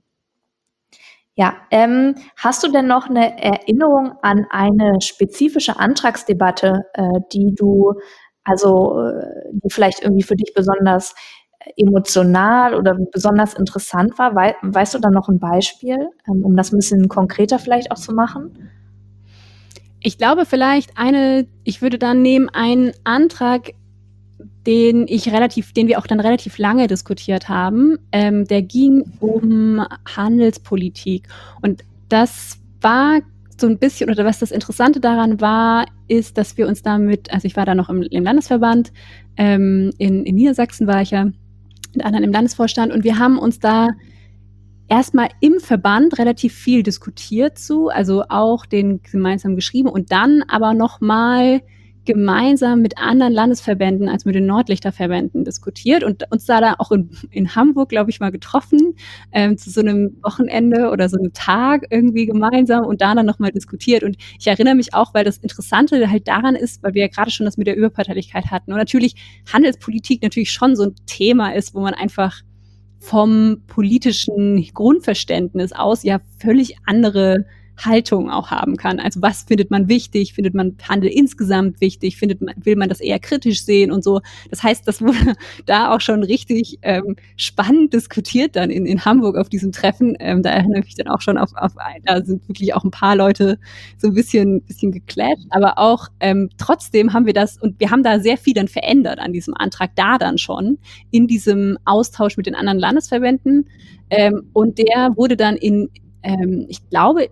Ja, ähm, hast du denn noch eine Erinnerung an eine spezifische Antragsdebatte, äh, die du, also, äh, die vielleicht irgendwie für dich besonders emotional oder besonders interessant war? Wei weißt du da noch ein Beispiel, ähm, um das ein bisschen konkreter vielleicht auch zu machen? Ich glaube vielleicht eine, ich würde dann nehmen einen Antrag, den ich relativ, den wir auch dann relativ lange diskutiert haben. Ähm, der ging um Handelspolitik. Und das war so ein bisschen, oder was das Interessante daran war, ist, dass wir uns damit, also ich war da noch im, im Landesverband, ähm, in, in Niedersachsen war ich ja mit anderen im Landesvorstand, und wir haben uns da erstmal im Verband relativ viel diskutiert zu, also auch den gemeinsam geschrieben und dann aber nochmal gemeinsam mit anderen Landesverbänden, als mit den Nordlichterverbänden diskutiert und uns da, da auch in, in Hamburg, glaube ich, mal getroffen, ähm, zu so einem Wochenende oder so einem Tag irgendwie gemeinsam und da dann nochmal diskutiert. Und ich erinnere mich auch, weil das Interessante halt daran ist, weil wir ja gerade schon das mit der Überparteilichkeit hatten und natürlich Handelspolitik natürlich schon so ein Thema ist, wo man einfach vom politischen Grundverständnis aus ja völlig andere Haltung auch haben kann. Also was findet man wichtig? Findet man Handel insgesamt wichtig? Findet man, will man das eher kritisch sehen und so? Das heißt, das wurde da auch schon richtig ähm, spannend diskutiert dann in, in Hamburg auf diesem Treffen. Ähm, da erinnere ich mich dann auch schon auf, auf, da sind wirklich auch ein paar Leute so ein bisschen, bisschen geclasht, aber auch ähm, trotzdem haben wir das, und wir haben da sehr viel dann verändert an diesem Antrag da dann schon, in diesem Austausch mit den anderen Landesverbänden. Ähm, und der wurde dann in, ähm, ich glaube,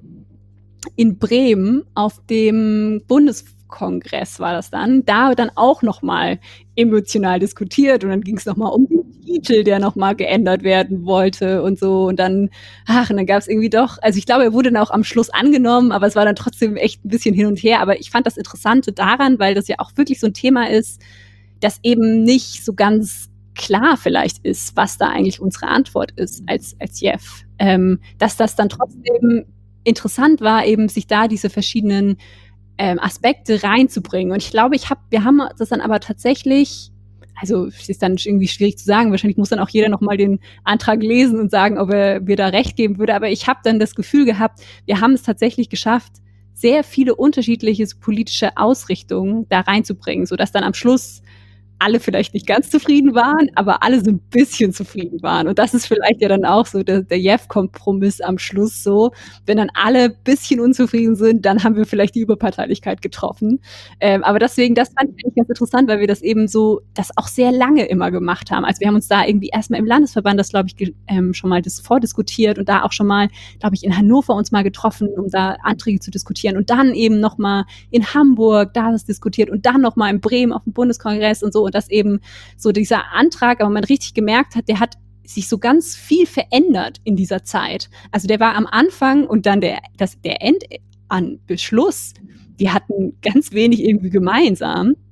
in Bremen auf dem Bundeskongress war das dann, da dann auch nochmal emotional diskutiert und dann ging es nochmal um den Titel, der nochmal geändert werden wollte und so und dann, ach, und dann gab es irgendwie doch, also ich glaube, er wurde dann auch am Schluss angenommen, aber es war dann trotzdem echt ein bisschen hin und her, aber ich fand das Interessante daran, weil das ja auch wirklich so ein Thema ist, das eben nicht so ganz klar vielleicht ist, was da eigentlich unsere Antwort ist als, als J E F. Ähm, dass das dann trotzdem interessant war, eben sich da diese verschiedenen ähm, Aspekte reinzubringen. Und ich glaube, ich hab, wir haben das dann aber tatsächlich, also es ist dann irgendwie schwierig zu sagen, wahrscheinlich muss dann auch jeder nochmal den Antrag lesen und sagen, ob er mir da recht geben würde, aber ich habe dann das Gefühl gehabt, wir haben es tatsächlich geschafft, sehr viele unterschiedliche politische Ausrichtungen da reinzubringen, sodass dann am Schluss alle vielleicht nicht ganz zufrieden waren, aber alle so ein bisschen zufrieden waren. Und das ist vielleicht ja dann auch so der, der J E F-Kompromiss am Schluss so. Wenn dann alle ein bisschen unzufrieden sind, dann haben wir vielleicht die Überparteilichkeit getroffen. Ähm, aber deswegen, das fand ich eigentlich ganz interessant, weil wir das eben so, das auch sehr lange immer gemacht haben. Also wir haben uns da irgendwie erstmal im Landesverband, das glaube ich, ähm, schon mal das vordiskutiert und da auch schon mal, glaube ich, in Hannover uns mal getroffen, um da Anträge zu diskutieren. Und dann eben nochmal in Hamburg, da das diskutiert und dann nochmal in Bremen auf dem Bundeskongress und so. Und dass eben so dieser Antrag, aber man richtig gemerkt hat, der hat sich so ganz viel verändert in dieser Zeit. Also der war am Anfang und dann der, das, der Endbeschluss, die hatten ganz wenig irgendwie gemeinsam.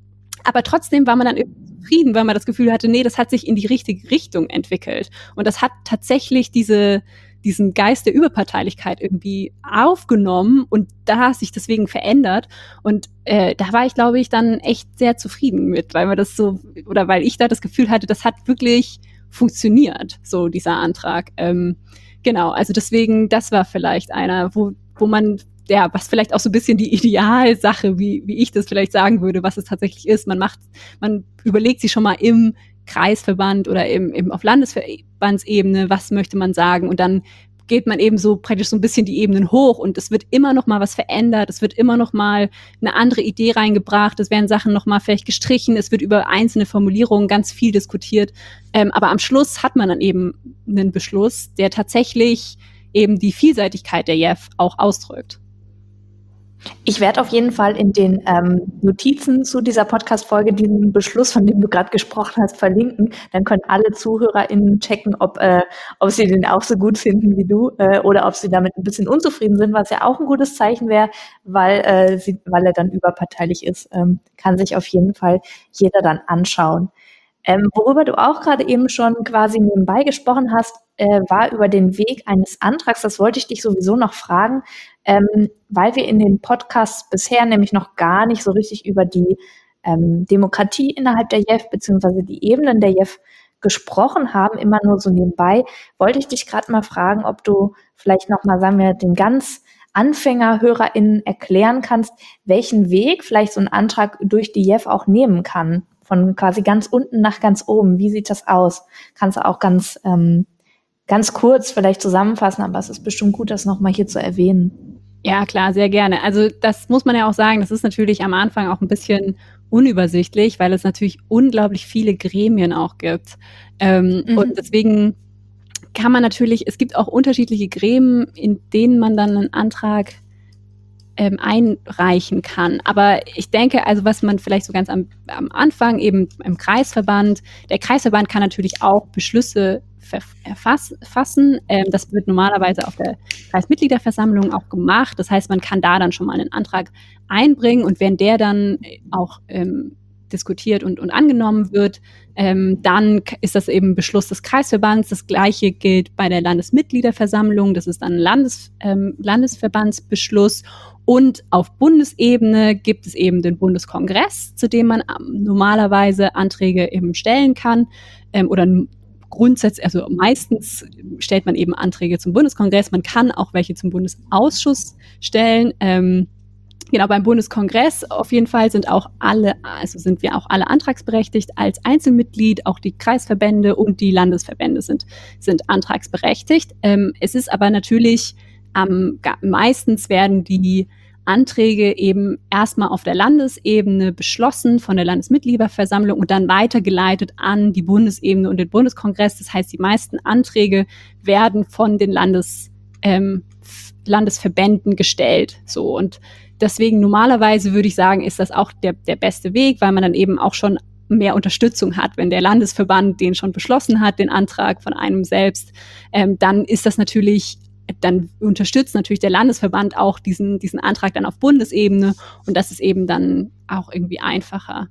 Aber trotzdem war man dann irgendwie zufrieden, weil man das Gefühl hatte, nee, das hat sich in die richtige Richtung entwickelt. Und das hat tatsächlich diese, diesen Geist der Überparteilichkeit irgendwie aufgenommen und da sich deswegen verändert. Und äh, da war ich, glaube ich, dann echt sehr zufrieden mit, weil man das so, oder weil ich da das Gefühl hatte, das hat wirklich funktioniert, so dieser Antrag. Ähm, genau, also deswegen, das war vielleicht einer, wo, wo man, ja, was vielleicht auch so ein bisschen die Idealsache, wie, wie ich das vielleicht sagen würde, was es tatsächlich ist. Man macht, man überlegt sich schon mal im Kreisverband oder im, im auf Landesverbandsebene, was möchte man sagen, und dann geht man eben so praktisch so ein bisschen die Ebenen hoch und es wird immer noch mal was verändert, es wird immer noch mal eine andere Idee reingebracht, es werden Sachen noch mal vielleicht gestrichen, es wird über einzelne Formulierungen ganz viel diskutiert, ähm, aber am Schluss hat man dann eben einen Beschluss, der tatsächlich eben die Vielseitigkeit der J E F auch ausdrückt. Ich werde auf jeden Fall in den ähm, Notizen zu dieser Podcast-Folge diesen Beschluss, von dem du gerade gesprochen hast, verlinken. Dann können alle ZuhörerInnen checken, ob, äh, ob sie den auch so gut finden wie du äh, oder ob sie damit ein bisschen unzufrieden sind, was ja auch ein gutes Zeichen wäre, weil, äh, sie, weil er dann überparteilich ist. Ähm, kann sich auf jeden Fall jeder dann anschauen. Ähm, worüber du auch gerade eben schon quasi nebenbei gesprochen hast, äh, war über den Weg eines Antrags. Das wollte ich dich sowieso noch fragen, ähm, weil wir in den Podcasts bisher nämlich noch gar nicht so richtig über die ähm, Demokratie innerhalb der J E F beziehungsweise die Ebenen der J E F gesprochen haben, immer nur so nebenbei, wollte ich dich gerade mal fragen, ob du vielleicht noch mal, sagen wir, den ganz AnfängerhörerInnen erklären kannst, welchen Weg vielleicht so ein Antrag durch die J E F auch nehmen kann. Von quasi ganz unten nach ganz oben. Wie sieht das aus? Kannst du auch ganz, ähm, ganz kurz vielleicht zusammenfassen, aber es ist bestimmt gut, das nochmal hier zu erwähnen. Ja, klar, sehr gerne. Also das muss man ja auch sagen, das ist natürlich am Anfang auch ein bisschen unübersichtlich, weil es natürlich unglaublich viele Gremien auch gibt. Ähm, mhm. Und deswegen kann man natürlich, es gibt auch unterschiedliche Gremien, in denen man dann einen Antrag Ähm, einreichen kann. Aber ich denke, also was man vielleicht so ganz am, am Anfang eben im Kreisverband, der Kreisverband kann natürlich auch Beschlüsse erfassen. Ähm, das wird normalerweise auf der Kreismitgliederversammlung auch gemacht. Das heißt, man kann da dann schon mal einen Antrag einbringen und wenn der dann auch ähm, diskutiert und, und angenommen wird, ähm, dann ist das eben Beschluss des Kreisverbands. Das Gleiche gilt bei der Landesmitgliederversammlung. Das ist dann ein Landes, ähm, Landesverbandsbeschluss. Und auf Bundesebene gibt es eben den Bundeskongress, zu dem man normalerweise Anträge eben stellen kann ähm, oder grundsätzlich, also meistens stellt man eben Anträge zum Bundeskongress. Man kann auch welche zum Bundesausschuss stellen. Ähm, Genau, beim Bundeskongress auf jeden Fall sind auch alle, also sind wir auch alle antragsberechtigt als Einzelmitglied, auch die Kreisverbände und die Landesverbände sind, sind antragsberechtigt. Ähm, es ist aber natürlich, ähm, meistens werden die Anträge eben erstmal auf der Landesebene beschlossen von der Landesmitgliederversammlung und dann weitergeleitet an die Bundesebene und den Bundeskongress. Das heißt, die meisten Anträge werden von den Landes, ähm, Landesverbänden gestellt. So, und deswegen normalerweise würde ich sagen, ist das auch der, der beste Weg, weil man dann eben auch schon mehr Unterstützung hat. Wenn der Landesverband den schon beschlossen hat, den Antrag von einem selbst, ähm, dann ist das natürlich, dann unterstützt natürlich der Landesverband auch diesen, diesen Antrag dann auf Bundesebene und das ist eben dann auch irgendwie einfacher.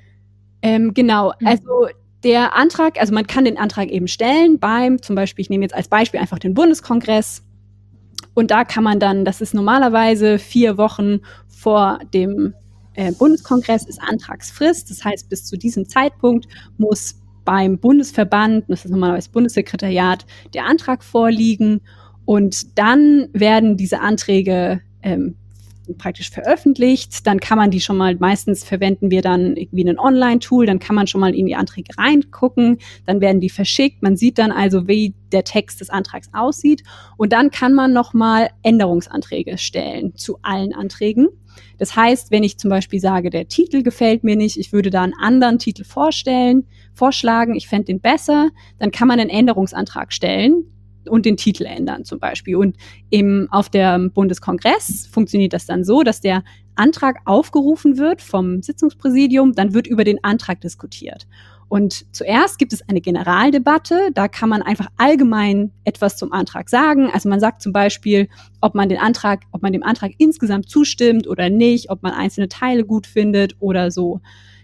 Ähm, genau, also der Antrag, also man kann den Antrag eben stellen beim, zum Beispiel, ich nehme jetzt als Beispiel einfach den Bundeskongress. Und da kann man dann, das ist normalerweise vier Wochen vor dem äh, Bundeskongress ist Antragsfrist. Das heißt, bis zu diesem Zeitpunkt muss beim Bundesverband, das ist normalerweise das Bundessekretariat, der Antrag vorliegen. Und dann werden diese Anträge ähm, praktisch veröffentlicht. Dann kann man die schon mal, meistens verwenden wir dann irgendwie ein Online-Tool, dann kann man schon mal in die Anträge reingucken, dann werden die verschickt. Man sieht dann also, wie der Text des Antrags aussieht. Und dann kann man nochmal Änderungsanträge stellen zu allen Anträgen. Das heißt, wenn ich zum Beispiel sage, der Titel gefällt mir nicht, ich würde da einen anderen Titel vorstellen, vorschlagen, ich fände den besser, dann kann man einen Änderungsantrag stellen und den Titel ändern zum Beispiel. Und im, auf dem Bundeskongress funktioniert das dann so, dass der Antrag aufgerufen wird vom Sitzungspräsidium, dann wird über den Antrag diskutiert. Und zuerst gibt es eine Generaldebatte, da kann man einfach allgemein etwas zum Antrag sagen. Also man sagt zum Beispiel, ob man den Antrag, ob man dem Antrag insgesamt zustimmt oder nicht, ob man einzelne Teile gut findet oder so.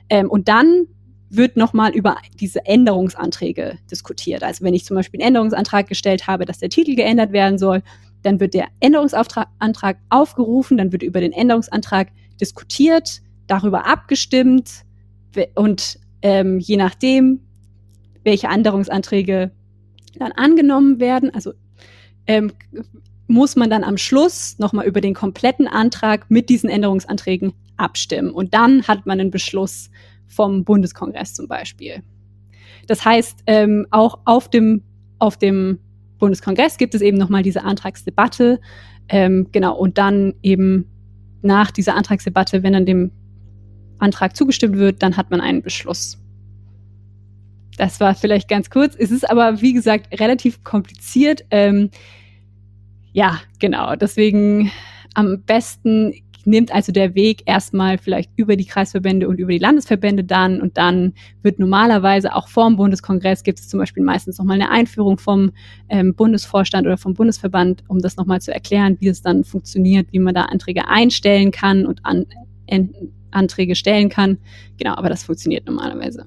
Ähm, und dann wird nochmal über diese Änderungsanträge diskutiert. Also wenn ich zum Beispiel einen Änderungsantrag gestellt habe, dass der Titel geändert werden soll, dann wird der Änderungsantrag aufgerufen, dann wird über den Änderungsantrag diskutiert, darüber abgestimmt und ähm, je nachdem, welche Änderungsanträge dann angenommen werden, also ähm, muss man dann am Schluss nochmal über den kompletten Antrag mit diesen Änderungsanträgen abstimmen. Und dann hat man einen Beschluss vom Bundeskongress zum Beispiel. Das heißt, ähm, auch auf dem, auf dem Bundeskongress gibt es eben nochmal diese Antragsdebatte. Ähm, genau, und dann eben nach dieser Antragsdebatte, wenn dann dem Antrag zugestimmt wird, dann hat man einen Beschluss. Das war vielleicht ganz kurz. Es ist aber, wie gesagt, relativ kompliziert. Ähm, ja, genau. Deswegen am besten nimmt also der Weg erstmal vielleicht über die Kreisverbände und über die Landesverbände dann und dann wird normalerweise auch vor dem Bundeskongress gibt es zum Beispiel meistens nochmal eine Einführung vom ähm, Bundesvorstand oder vom Bundesverband, um das nochmal zu erklären, wie es dann funktioniert, wie man da Anträge einstellen kann und an, an, Anträge stellen kann. Genau, aber das funktioniert normalerweise.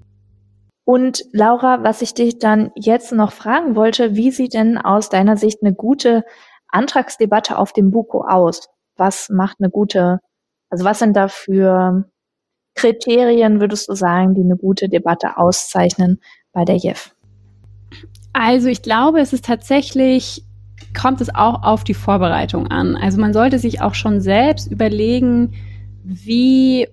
Und Laura, was ich dich dann jetzt noch fragen wollte, wie sieht denn aus deiner Sicht eine gute Antragsdebatte auf dem BUKO aus? Was macht eine gute, also was sind da für Kriterien, würdest du sagen, die eine gute Debatte auszeichnen bei der J E F? Also ich glaube, es ist tatsächlich, kommt es auch auf die Vorbereitung an. Also man sollte sich auch schon selbst überlegen, wie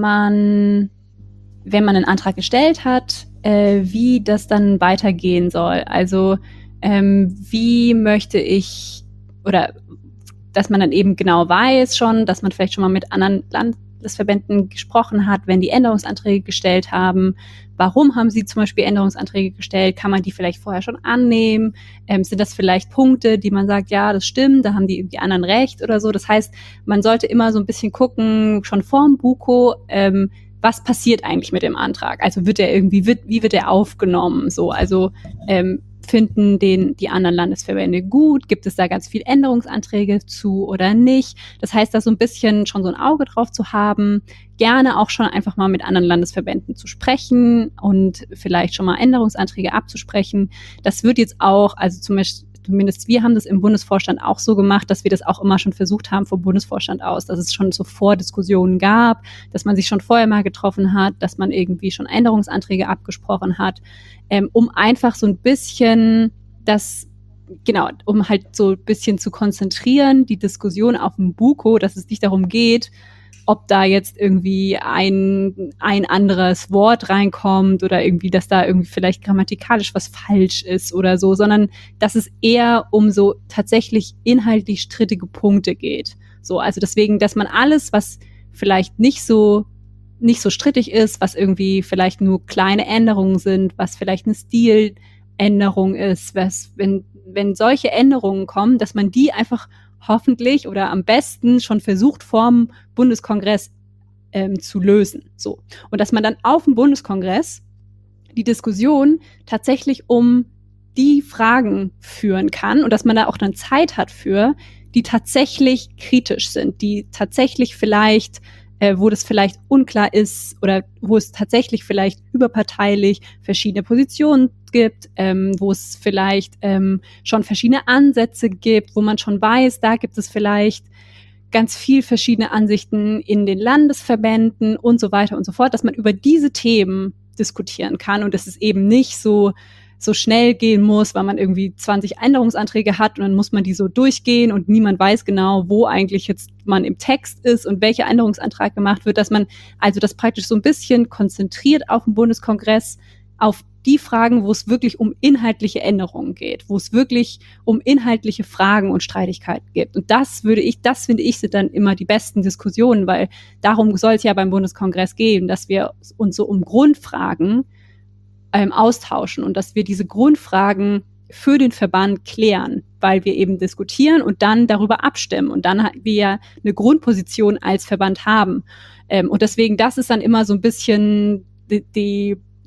man, wenn man einen Antrag gestellt hat, äh, wie das dann weitergehen soll. Also ähm, wie möchte ich, oder dass man dann eben genau weiß schon, dass man vielleicht schon mal mit anderen Landesverbänden gesprochen hat, wenn die Änderungsanträge gestellt haben. Warum haben sie zum Beispiel Änderungsanträge gestellt? Kann man die vielleicht vorher schon annehmen? Ähm, sind das vielleicht Punkte, die man sagt, ja, das stimmt, da haben die, die anderen recht oder so? Das heißt, man sollte immer so ein bisschen gucken, schon vorm BUKO, ähm, was passiert eigentlich mit dem Antrag? Also wird er irgendwie, wird, wie wird er aufgenommen? So, also ähm, finden den die anderen Landesverbände gut? Gibt es da ganz viel Änderungsanträge zu oder nicht? Das heißt, da so ein bisschen schon so ein Auge drauf zu haben, gerne auch schon einfach mal mit anderen Landesverbänden zu sprechen und vielleicht schon mal Änderungsanträge abzusprechen. Das wird jetzt auch, also zum Beispiel zumindest wir haben das im Bundesvorstand auch so gemacht, dass wir das auch immer schon versucht haben vom Bundesvorstand aus, dass es schon so Vordiskussionen gab, dass man sich schon vorher mal getroffen hat, dass man irgendwie schon Änderungsanträge abgesprochen hat, ähm, um einfach so ein bisschen das, genau, um halt so ein bisschen zu konzentrieren, die Diskussion auf dem BUKO, dass es nicht darum geht, ob da jetzt irgendwie ein, ein anderes Wort reinkommt oder irgendwie, dass da irgendwie vielleicht grammatikalisch was falsch ist oder so, sondern dass es eher um so tatsächlich inhaltlich strittige Punkte geht. So, also deswegen, dass man alles, was vielleicht nicht so nicht so strittig ist, was irgendwie vielleicht nur kleine Änderungen sind, was vielleicht eine Stiländerung ist, was, wenn, wenn solche Änderungen kommen, dass man die einfach hoffentlich oder am besten schon versucht, vorm Bundeskongress ähm, zu lösen. So. Und dass man dann auf dem Bundeskongress die Diskussion tatsächlich um die Fragen führen kann und dass man da auch dann Zeit hat für, die tatsächlich kritisch sind, die tatsächlich vielleicht, äh, wo das vielleicht unklar ist oder wo es tatsächlich vielleicht überparteilich verschiedene Positionen gibt, ähm, wo es vielleicht ähm, schon verschiedene Ansätze gibt, wo man schon weiß, da gibt es vielleicht ganz viel verschiedene Ansichten in den Landesverbänden und so weiter und so fort, dass man über diese Themen diskutieren kann und dass es eben nicht so so schnell gehen muss, weil man irgendwie zwanzig Änderungsanträge hat und dann muss man die so durchgehen und niemand weiß genau, wo eigentlich jetzt man im Text ist und welcher Änderungsantrag gemacht wird, dass man also das praktisch so ein bisschen konzentriert auf den Bundeskongress, auf die Fragen, wo es wirklich um inhaltliche Änderungen geht, wo es wirklich um inhaltliche Fragen und Streitigkeiten geht. Und das würde ich, das finde ich, sind dann immer die besten Diskussionen, weil darum soll es ja beim Bundeskongress gehen, dass wir uns so um Grundfragen ähm, austauschen und dass wir diese Grundfragen für den Verband klären, weil wir eben diskutieren und dann darüber abstimmen und dann wir ja eine Grundposition als Verband haben. Ähm, und deswegen, das ist dann immer so ein bisschen die, die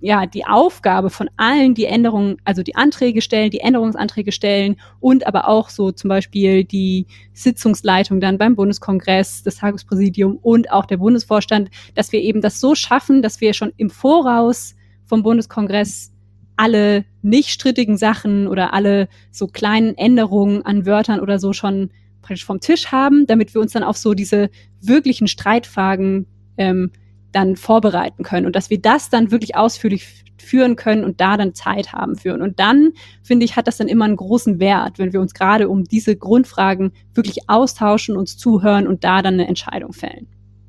ja, die Aufgabe von allen, die Änderungen, also die Anträge stellen, die Änderungsanträge stellen und aber auch so zum Beispiel die Sitzungsleitung dann beim Bundeskongress, das Tagungspräsidium und auch der Bundesvorstand, dass wir eben das so schaffen, dass wir schon im Voraus vom Bundeskongress alle nicht strittigen Sachen oder alle so kleinen Änderungen an Wörtern oder so schon praktisch vom Tisch haben, damit wir uns dann auf so diese wirklichen Streitfragen ähm, dann vorbereiten können und dass wir das dann wirklich ausführlich führen können und da dann Zeit haben für. Und dann, finde ich, hat das dann immer einen großen Wert, wenn wir uns gerade um diese Grundfragen wirklich austauschen, uns zuhören und da dann eine Entscheidung fällen.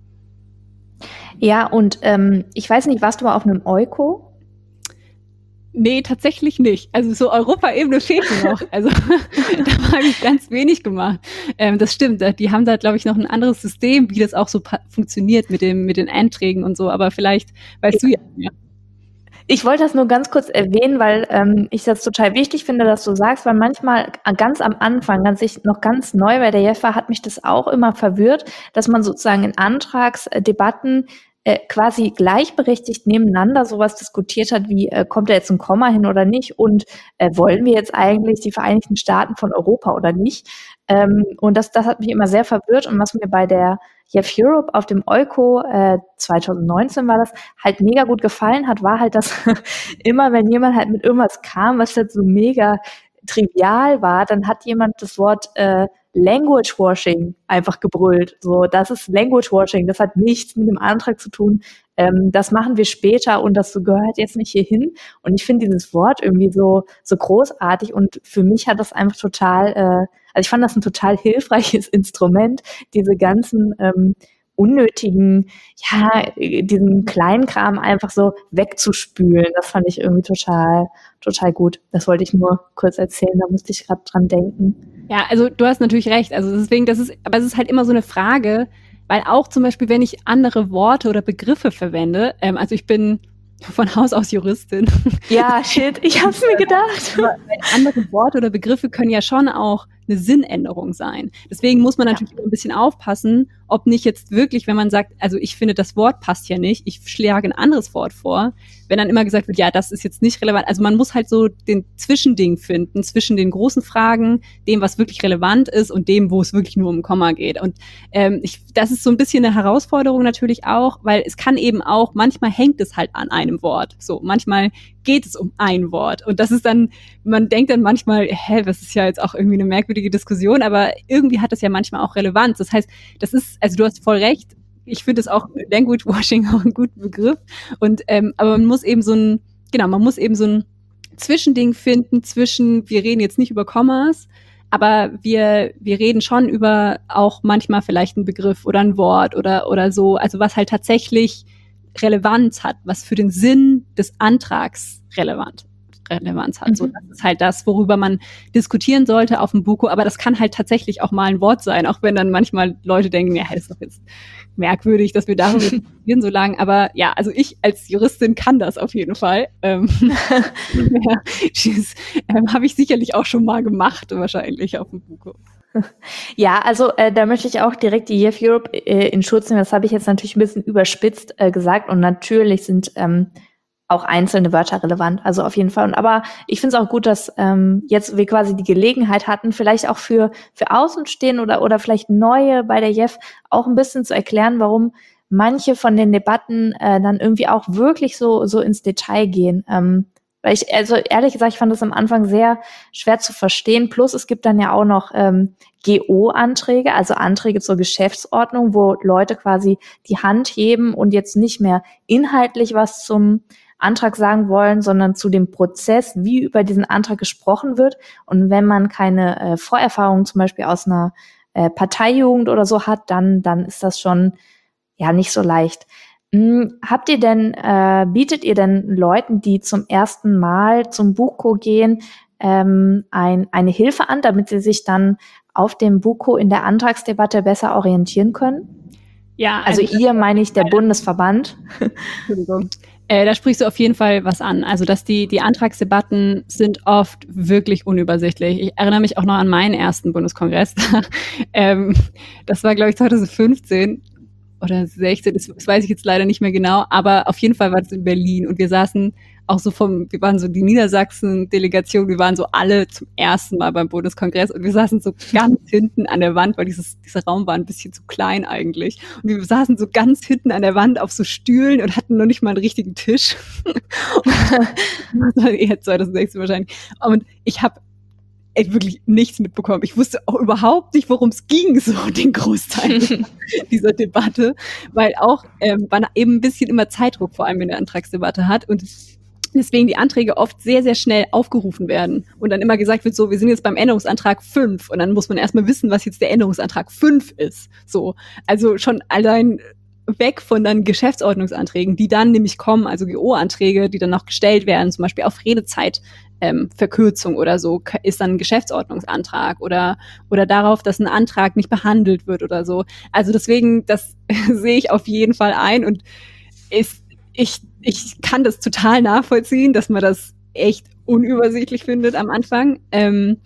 Ja, und ähm, ich weiß nicht, warst du mal auf einem Euko? Nee, tatsächlich nicht. Also so Europaebene fehlt mir noch. Also da habe ich ganz wenig gemacht. Ähm, das stimmt. Die haben da, glaube ich, noch ein anderes System, wie das auch so pa- funktioniert mit dem mit den Anträgen und so. Aber vielleicht weißt ja. du ja mehr. Ich wollte das nur ganz kurz erwähnen, weil ähm, ich das total wichtig finde, dass du sagst, weil manchmal ganz am Anfang, als ich noch ganz neu bei der J E F war, hat mich das auch immer verwirrt, dass man sozusagen in Antragsdebatten äh, quasi gleichberechtigt nebeneinander sowas diskutiert hat, wie äh, kommt da jetzt ein Komma hin oder nicht und äh, wollen wir jetzt eigentlich die Vereinigten Staaten von Europa oder nicht? Ähm, und das, das hat mich immer sehr verwirrt und was mir bei der J E F Europe auf dem Euko äh, zwanzig neunzehn war das, halt mega gut gefallen hat, war halt, dass immer, wenn jemand halt mit irgendwas kam, was halt so mega trivial war, dann hat jemand das Wort äh, Language Washing einfach gebrüllt. So, das ist Language Washing, das hat nichts mit dem Antrag zu tun. Ähm, das machen wir später und das gehört jetzt nicht hierhin. Und ich finde dieses Wort irgendwie so so großartig und für mich hat das einfach total, äh, also ich fand das ein total hilfreiches Instrument, diese ganzen ähm, unnötigen, ja, diesen Kleinkram einfach so wegzuspülen. Das fand ich irgendwie total, total gut. Das wollte ich nur kurz erzählen, da musste ich gerade dran denken. Ja, also du hast natürlich recht. Also deswegen, das ist, aber es ist halt immer so eine Frage, weil auch zum Beispiel, wenn ich andere Worte oder Begriffe verwende, ähm, also ich bin von Haus aus Juristin. Ja, shit, ich hab's mir gedacht. Aber andere Worte oder Begriffe können ja schon auch eine Sinnänderung sein. Deswegen muss man natürlich ja. ein bisschen aufpassen, ob nicht jetzt wirklich, wenn man sagt, also ich finde, das Wort passt ja nicht, ich schlage ein anderes Wort vor, wenn dann immer gesagt wird, ja, das ist jetzt nicht relevant. Also man muss halt so den Zwischending finden, zwischen den großen Fragen, dem, was wirklich relevant ist und dem, wo es wirklich nur um Komma geht. Und ähm, ich, das ist so ein bisschen eine Herausforderung natürlich auch, weil es kann eben auch, manchmal hängt es halt an einem Wort. So, manchmal geht es um ein Wort. Und das ist dann, man denkt dann manchmal, hä, das ist ja jetzt auch irgendwie eine merkwürdige Diskussion, aber irgendwie hat das ja manchmal auch Relevanz. Das heißt, das ist, also du hast voll recht, ich finde es auch Language Washing auch ein guter Begriff. Und ähm, aber man muss eben so ein, genau, man muss eben so ein Zwischending finden zwischen, wir reden jetzt nicht über Kommas, aber wir wir reden schon über auch manchmal vielleicht einen Begriff oder ein Wort oder oder so, also was halt tatsächlich Relevanz hat, was für den Sinn des Antrags relevant Relevanz hat. Mhm. So, das ist halt das, worüber man diskutieren sollte auf dem BUKO, aber das kann halt tatsächlich auch mal ein Wort sein, auch wenn dann manchmal Leute denken, ja, das ist doch jetzt merkwürdig, dass wir darüber diskutieren so lange, aber ja, also ich als Juristin kann das auf jeden Fall. Ähm, ja, ähm, habe ich sicherlich auch schon mal gemacht, wahrscheinlich auf dem BUKO. Ja, also äh, da möchte ich auch direkt die J E F Europe äh, in Schutz nehmen. Das habe ich jetzt natürlich ein bisschen überspitzt äh, gesagt und natürlich sind ähm, auch einzelne Wörter relevant, also auf jeden Fall. Und aber ich finde es auch gut, dass ähm, jetzt wir quasi die Gelegenheit hatten, vielleicht auch für für Außenstehende oder oder vielleicht Neue bei der J E F auch ein bisschen zu erklären, warum manche von den Debatten äh, dann irgendwie auch wirklich so so ins Detail gehen. Ähm, weil ich, also ehrlich gesagt, ich fand das am Anfang sehr schwer zu verstehen. Plus es gibt dann ja auch noch ähm, G O-Anträge, also Anträge zur Geschäftsordnung, wo Leute quasi die Hand heben und jetzt nicht mehr inhaltlich was zum Antrag sagen wollen, sondern zu dem Prozess, wie über diesen Antrag gesprochen wird. Und wenn man keine äh, Vorerfahrungen zum Beispiel aus einer äh, Parteijugend oder so hat, dann dann ist das schon ja nicht so leicht. Hm, habt ihr denn, äh, bietet ihr denn Leuten, die zum ersten Mal zum BUKO gehen, ähm, ein, eine Hilfe an, damit sie sich dann auf dem BUKO in der Antragsdebatte besser orientieren können? Ja, also, also ihr meine ich der Bundesverband. Entschuldigung. Äh, da sprichst du auf jeden Fall was an. Also, dass die, die Antragsdebatten sind oft wirklich unübersichtlich. Ich erinnere mich auch noch an meinen ersten Bundeskongress. ähm, das war, glaube ich, zwanzig fünfzehn. oder sechzehn, das, das weiß ich jetzt leider nicht mehr genau, aber auf jeden Fall war das in Berlin und wir saßen auch so vom, wir waren so die Niedersachsen-Delegation, wir waren so alle zum ersten Mal beim Bundeskongress und wir saßen so ganz hinten an der Wand, weil dieses, dieser Raum war ein bisschen zu klein eigentlich. Und wir saßen so ganz hinten an der Wand auf so Stühlen und hatten noch nicht mal einen richtigen Tisch. Jetzt zwanzig sechzehn wahrscheinlich. Und ich habe echt wirklich nichts mitbekommen. Ich wusste auch überhaupt nicht, worum es ging, so den Großteil dieser Debatte, weil auch ähm, man eben ein bisschen immer Zeitdruck vor allem in der Antragsdebatte hat und deswegen die Anträge oft sehr, sehr schnell aufgerufen werden und dann immer gesagt wird, so, wir sind jetzt beim Änderungsantrag fünf und dann muss man erstmal wissen, was jetzt der Änderungsantrag fünf ist. So, also schon allein weg von dann Geschäftsordnungsanträgen, die dann nämlich kommen, also G O-Anträge, die dann noch gestellt werden, zum Beispiel auf Redezeit, ähm, Verkürzung oder so, ist dann ein Geschäftsordnungsantrag oder, oder darauf, dass ein Antrag nicht behandelt wird oder so. Also deswegen, das sehe ich auf jeden Fall ein und ist, ich, ich kann das total nachvollziehen, dass man das echt unübersichtlich findet am Anfang. Ähm,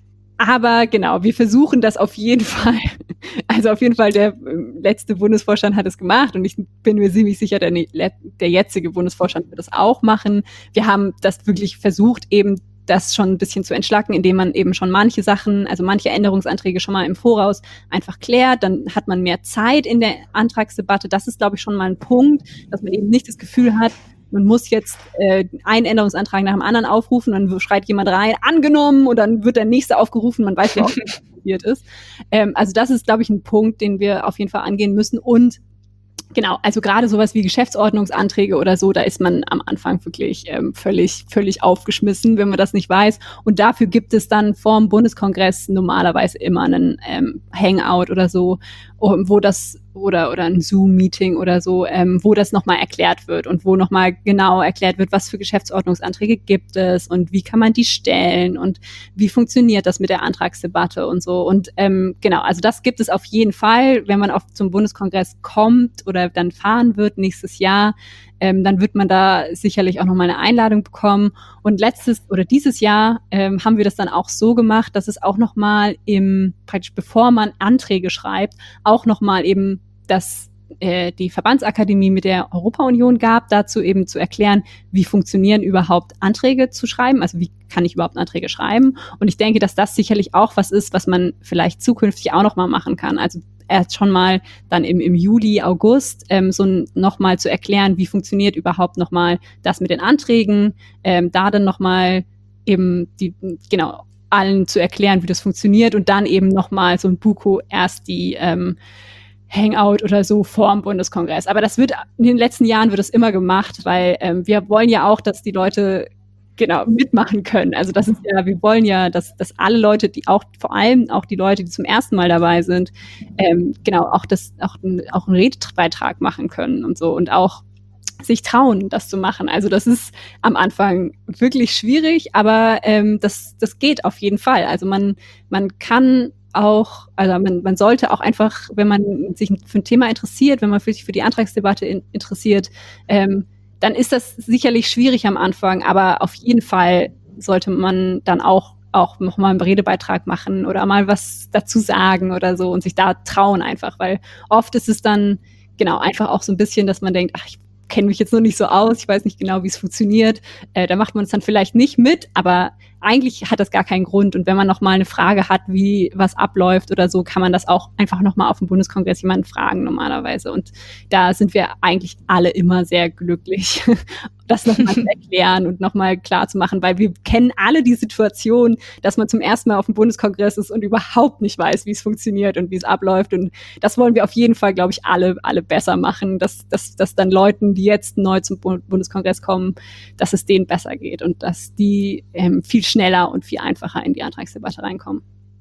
aber genau, wir versuchen das auf jeden Fall. Also auf jeden Fall, der letzte Bundesvorstand hat es gemacht und ich bin mir ziemlich sicher, der, der jetzige Bundesvorstand wird es auch machen. Wir haben das wirklich versucht, eben das schon ein bisschen zu entschlacken, indem man eben schon manche Sachen, also manche Änderungsanträge schon mal im Voraus einfach klärt. Dann hat man mehr Zeit in der Antragsdebatte. Das ist, glaube ich, schon mal ein Punkt, dass man eben nicht das Gefühl hat, man muss jetzt äh, einen Änderungsantrag nach dem anderen aufrufen, dann schreit jemand rein, angenommen, und dann wird der nächste aufgerufen, man weiß überhaupt nicht, was passiert ist. Ähm, also das ist, glaube ich, ein Punkt, den wir auf jeden Fall angehen müssen. Und genau, also gerade sowas wie Geschäftsordnungsanträge oder so, da ist man am Anfang wirklich ähm, völlig, völlig aufgeschmissen, wenn man das nicht weiß. Und dafür gibt es dann vorm Bundeskongress normalerweise immer einen ähm, Hangout oder so, wo das oder oder ein Zoom-Meeting oder so, ähm, wo das nochmal erklärt wird und wo nochmal genau erklärt wird, was für Geschäftsordnungsanträge gibt es und wie kann man die stellen und wie funktioniert das mit der Antragsdebatte und so. Und ähm, genau, also das gibt es auf jeden Fall, wenn man auf zum Bundeskongress kommt oder dann fahren wird nächstes Jahr, ähm, dann wird man da sicherlich auch nochmal eine Einladung bekommen. Und letztes oder dieses Jahr ähm, haben wir das dann auch so gemacht, dass es auch nochmal im, praktisch bevor man Anträge schreibt, auch nochmal eben das äh, die Verbandsakademie mit der Europa-Union gab, dazu eben zu erklären, wie funktionieren überhaupt Anträge zu schreiben, also wie kann ich überhaupt Anträge schreiben. Und ich denke, dass das sicherlich auch was ist, was man vielleicht zukünftig auch nochmal machen kann. Also erst schon mal dann im, im Juli, August ähm, so nochmal zu erklären, wie funktioniert überhaupt nochmal das mit den Anträgen, ähm, da dann nochmal eben die, genau, allen zu erklären, wie das funktioniert und dann eben nochmal so ein Buko erst die ähm, Hangout oder so vorm Bundeskongress. Aber das wird, in den letzten Jahren wird das immer gemacht, weil ähm, wir wollen ja auch, dass die Leute genau mitmachen können. Also das ist ja, wir wollen ja, dass, dass alle Leute, die auch, vor allem auch die Leute, die zum ersten Mal dabei sind, ähm, genau, auch das, auch, auch einen Redebeitrag machen können und so und auch sich trauen, das zu machen. Also das ist am Anfang wirklich schwierig, aber ähm, das, das geht auf jeden Fall. Also man, man kann auch, also man, man sollte auch einfach, wenn man sich für ein Thema interessiert, wenn man sich für die Antragsdebatte in, interessiert, ähm, dann ist das sicherlich schwierig am Anfang, aber auf jeden Fall sollte man dann auch, auch nochmal einen Redebeitrag machen oder mal was dazu sagen oder so und sich da trauen einfach, weil oft ist es dann genau einfach auch so ein bisschen, dass man denkt, ach, ich kenne mich jetzt noch nicht so aus, ich weiß nicht genau, wie es funktioniert. Äh, da macht man es dann vielleicht nicht mit, aber eigentlich hat das gar keinen Grund. Und wenn man noch mal eine Frage hat, wie was abläuft oder so, kann man das auch einfach noch mal auf dem Bundeskongress jemanden fragen normalerweise. Und da sind wir eigentlich alle immer sehr glücklich, das nochmal zu erklären und nochmal klar zu machen, weil wir kennen alle die Situation, dass man zum ersten Mal auf dem Bundeskongress ist und überhaupt nicht weiß, wie es funktioniert und wie es abläuft. Und das wollen wir auf jeden Fall, glaube ich, alle, alle besser machen, dass, dass, dass dann Leuten, die jetzt neu zum Bundeskongress kommen, dass es denen besser geht und dass die ähm, viel schneller und viel einfacher in die Antragsdebatte reinkommen.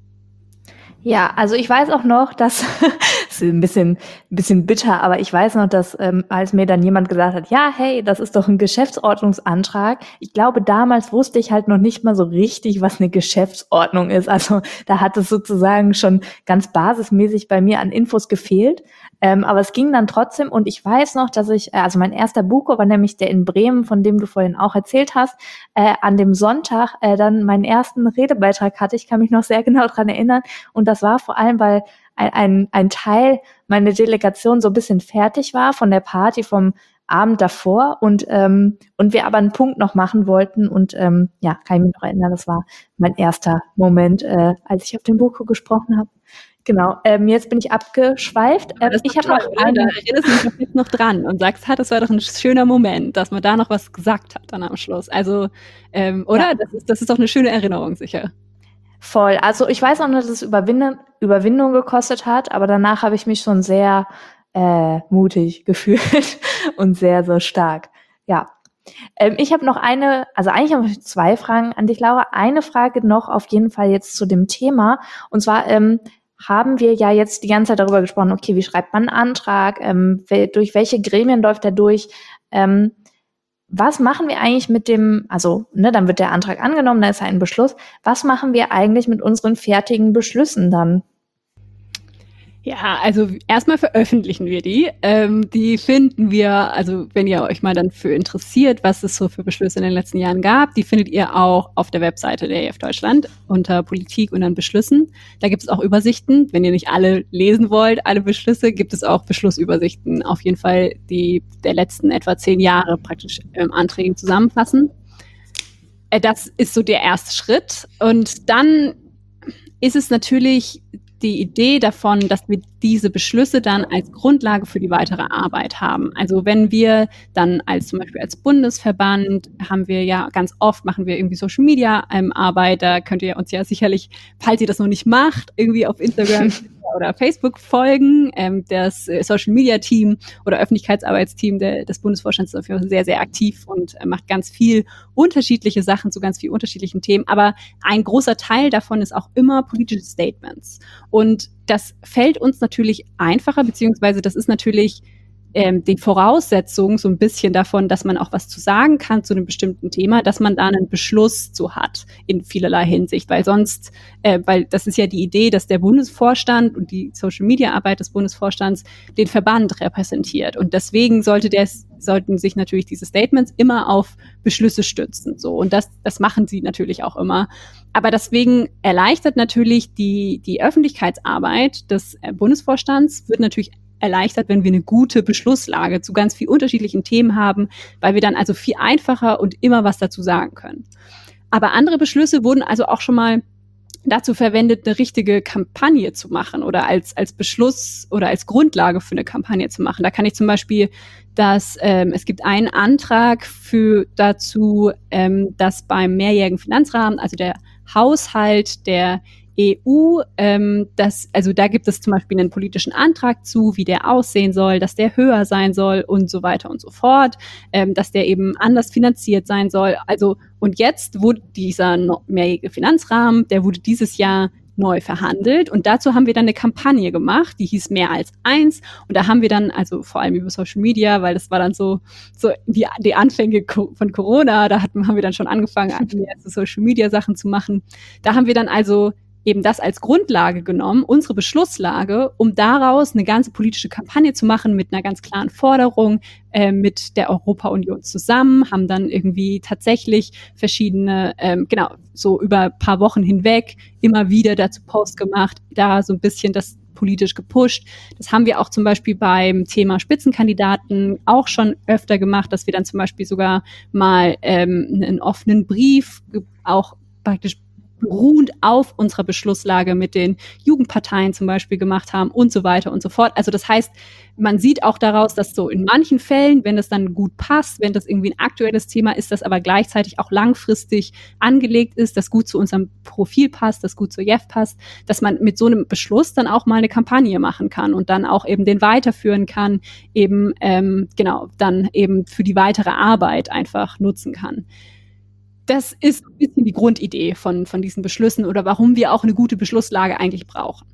Ja, also ich weiß auch noch, dass, das ist ein bisschen, ein bisschen bitter, aber ich weiß noch, dass ähm, als mir dann jemand gesagt hat, ja, hey, das ist doch ein Geschäftsordnungsantrag. Ich glaube, damals wusste ich halt noch nicht mal so richtig, was eine Geschäftsordnung ist. Also da hat es sozusagen schon ganz basismäßig bei mir an Infos gefehlt. Ähm, aber es ging dann trotzdem und ich weiß noch, dass ich, also mein erster Buko war nämlich der in Bremen, von dem du vorhin auch erzählt hast, äh, an dem Sonntag äh, dann meinen ersten Redebeitrag hatte. Ich kann mich noch sehr genau dran erinnern und das das war vor allem, weil ein, ein, ein Teil meiner Delegation so ein bisschen fertig war von der Party vom Abend davor und ähm, und wir aber einen Punkt noch machen wollten und ähm, ja, kann ich mich noch erinnern, das war mein erster Moment, äh, als ich auf dem Boko gesprochen habe. Genau, ähm, jetzt bin ich abgeschweift. Ähm, Das ich ist habe toll, noch oder? Da eine. erinnerst du dich doch jetzt noch dran und sagst, ha, das war doch ein schöner Moment, dass man da noch was gesagt hat dann am Schluss. Also, ähm, oder? Ja. Das ist, das ist doch eine schöne Erinnerung, sicher. Voll. Also ich weiß auch nur, dass es Überwinde Überwindung gekostet hat, aber danach habe ich mich schon sehr äh, mutig gefühlt und sehr, sehr stark. Ja. Ähm, ich habe noch eine, also eigentlich habe ich zwei Fragen an dich, Laura. Eine Frage noch auf jeden Fall jetzt zu dem Thema. Und zwar ähm, haben wir ja jetzt die ganze Zeit darüber gesprochen, okay, wie schreibt man einen Antrag, ähm, wel durch welche Gremien läuft er durch, ähm, was machen wir eigentlich mit dem, also, ne, dann wird der Antrag angenommen, da ist ein Beschluss. Was machen wir eigentlich mit unseren fertigen Beschlüssen dann? Ja, also erstmal veröffentlichen wir die. Ähm, die finden wir, also wenn ihr euch mal dann für interessiert, was es so für Beschlüsse in den letzten Jahren gab, die findet ihr auch auf der Webseite der E F Deutschland unter Politik und dann Beschlüssen. Da gibt es auch Übersichten. Wenn ihr nicht alle lesen wollt, alle Beschlüsse, gibt es auch Beschlussübersichten. Auf jeden Fall die der letzten etwa zehn Jahre praktisch ähm, Anträge zusammenfassen. Äh, das ist so der erste Schritt. Und dann ist es natürlich die Idee davon, dass wir diese Beschlüsse dann als Grundlage für die weitere Arbeit haben. Also wenn wir dann als zum Beispiel als Bundesverband haben wir ja ganz oft, machen wir irgendwie Social Media ähm, Arbeit, da könnt ihr uns ja sicherlich, falls ihr das noch nicht macht, irgendwie auf Instagram oder Facebook folgen. Ähm, das äh, Social Media Team oder Öffentlichkeitsarbeitsteam der, des Bundesvorstands ist dafür sehr, sehr aktiv und äh, macht ganz viel unterschiedliche Sachen zu ganz vielen unterschiedlichen Themen. Aber ein großer Teil davon ist auch immer politische Statements. Und das fällt uns natürlich einfacher, beziehungsweise das ist natürlich ähm, die Voraussetzung so ein bisschen davon, dass man auch was zu sagen kann zu einem bestimmten Thema, dass man da einen Beschluss zu hat in vielerlei Hinsicht, weil sonst, äh, weil das ist ja die Idee, dass der Bundesvorstand und die Social-Media-Arbeit des Bundesvorstands den Verband repräsentiert und deswegen sollte der, sollten sich natürlich diese Statements immer auf Beschlüsse stützen, so, und das, das machen sie natürlich auch immer. Aber deswegen erleichtert natürlich die, die Öffentlichkeitsarbeit des äh, Bundesvorstands, wird natürlich erleichtert, wenn wir eine gute Beschlusslage zu ganz vielen unterschiedlichen Themen haben, weil wir dann also viel einfacher und immer was dazu sagen können. Aber andere Beschlüsse wurden also auch schon mal dazu verwendet, eine richtige Kampagne zu machen oder als, als Beschluss oder als Grundlage für eine Kampagne zu machen. Da kann ich zum Beispiel, dass ähm, es gibt einen Antrag für dazu, ähm, dass beim mehrjährigen Finanzrahmen, also der Haushalt der E U, ähm, das, also da gibt es zum Beispiel einen politischen Antrag zu, wie der aussehen soll, dass der höher sein soll und so weiter und so fort, ähm, dass der eben anders finanziert sein soll. Also, und jetzt wurde dieser mehrjährige Finanzrahmen, der wurde dieses Jahr neu verhandelt und dazu haben wir dann eine Kampagne gemacht, die hieß Mehr als eins und da haben wir dann, also vor allem über Social Media, weil das war dann so, so die, die Anfänge von Corona, da hatten, haben wir dann schon angefangen, die erste Social Media Sachen zu machen. Da haben wir dann also eben das als Grundlage genommen, unsere Beschlusslage, um daraus eine ganze politische Kampagne zu machen mit einer ganz klaren Forderung äh, mit der Europa-Union zusammen, haben dann irgendwie tatsächlich verschiedene, ähm, genau, so über ein paar Wochen hinweg immer wieder dazu Post gemacht, da so ein bisschen das politisch gepusht. Das haben wir auch zum Beispiel beim Thema Spitzenkandidaten auch schon öfter gemacht, dass wir dann zum Beispiel sogar mal ähm, einen offenen Brief auch praktisch beruhend auf unserer Beschlusslage mit den Jugendparteien zum Beispiel gemacht haben und so weiter und so fort. Also das heißt, man sieht auch daraus, dass so in manchen Fällen, wenn das dann gut passt, wenn das irgendwie ein aktuelles Thema ist, das aber gleichzeitig auch langfristig angelegt ist, das gut zu unserem Profil passt, das gut zur J E F passt, dass man mit so einem Beschluss dann auch mal eine Kampagne machen kann und dann auch eben den weiterführen kann, eben ähm, genau, dann eben für die weitere Arbeit einfach nutzen kann. Das ist ein bisschen die Grundidee von, von diesen Beschlüssen oder warum wir auch eine gute Beschlusslage eigentlich brauchen.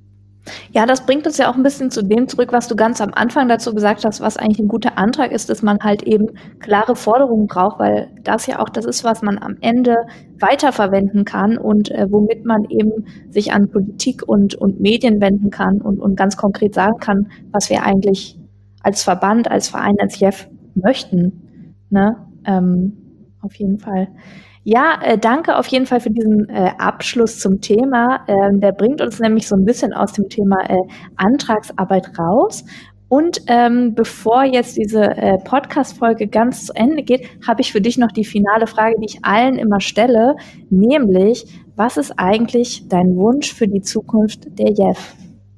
Ja, das bringt uns ja auch ein bisschen zu dem zurück, was du ganz am Anfang dazu gesagt hast, was eigentlich ein guter Antrag ist, dass man halt eben klare Forderungen braucht, weil das ja auch das ist, was man am Ende weiterverwenden kann und äh, womit man eben sich an Politik und, und Medien wenden kann und, und ganz konkret sagen kann, was wir eigentlich als Verband, als Verein, als J E F möchten. Ne? Ähm, Auf jeden Fall. Ja, äh, danke auf jeden Fall für diesen äh, Abschluss zum Thema. Ähm, der bringt uns nämlich so ein bisschen aus dem Thema äh, Antragsarbeit raus. Und ähm, bevor jetzt diese äh, Podcast-Folge ganz zu Ende geht, habe ich für dich noch die finale Frage, die ich allen immer stelle, nämlich, was ist eigentlich dein Wunsch für die Zukunft der J E F?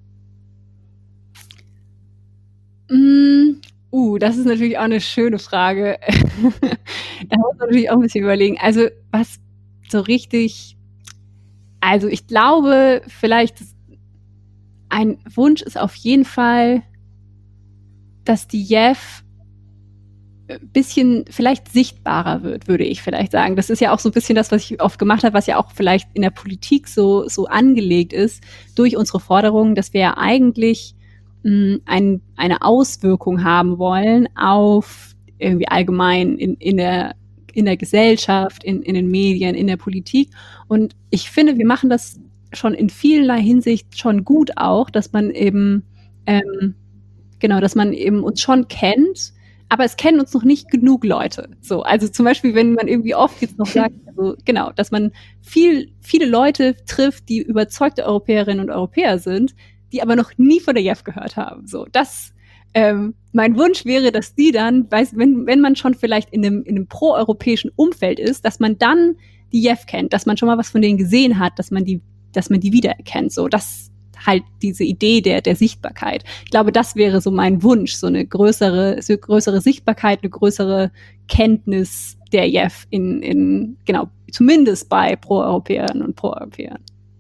Mm, uh, das ist natürlich auch eine schöne Frage. Da muss man natürlich auch ein bisschen überlegen. Also was so richtig, also ich glaube, vielleicht ein Wunsch ist auf jeden Fall, dass die J E F ein bisschen vielleicht sichtbarer wird, würde ich vielleicht sagen. Das ist ja auch so ein bisschen das, was ich oft gemacht habe, was ja auch vielleicht in der Politik so, so angelegt ist, durch unsere Forderungen, dass wir ja eigentlich mh, ein, eine Auswirkung haben wollen auf irgendwie allgemein in, in der in der Gesellschaft, in, in den Medien, in der Politik. Und ich finde, wir machen das schon in vielerlei Hinsicht schon gut auch, dass man eben ähm, genau, dass man eben uns schon kennt, aber es kennen uns noch nicht genug Leute. So, also zum Beispiel, wenn man irgendwie oft jetzt noch sagt, also genau, dass man viel, viele Leute trifft, die überzeugte Europäerinnen und Europäer sind, die aber noch nie von der J E F gehört haben. So, das, ähm, mein Wunsch wäre, dass die dann, weiß, wenn, wenn man schon vielleicht in einem, in einem proeuropäischen Umfeld ist, dass man dann die J E F kennt, dass man schon mal was von denen gesehen hat, dass man die, dass man die wiedererkennt. So, das halt diese Idee der, der Sichtbarkeit. Ich glaube, das wäre so mein Wunsch, so eine größere, so größere Sichtbarkeit, eine größere Kenntnis der J E F in, in, genau, zumindest bei Proeuropäerinnen und Proeuropäern.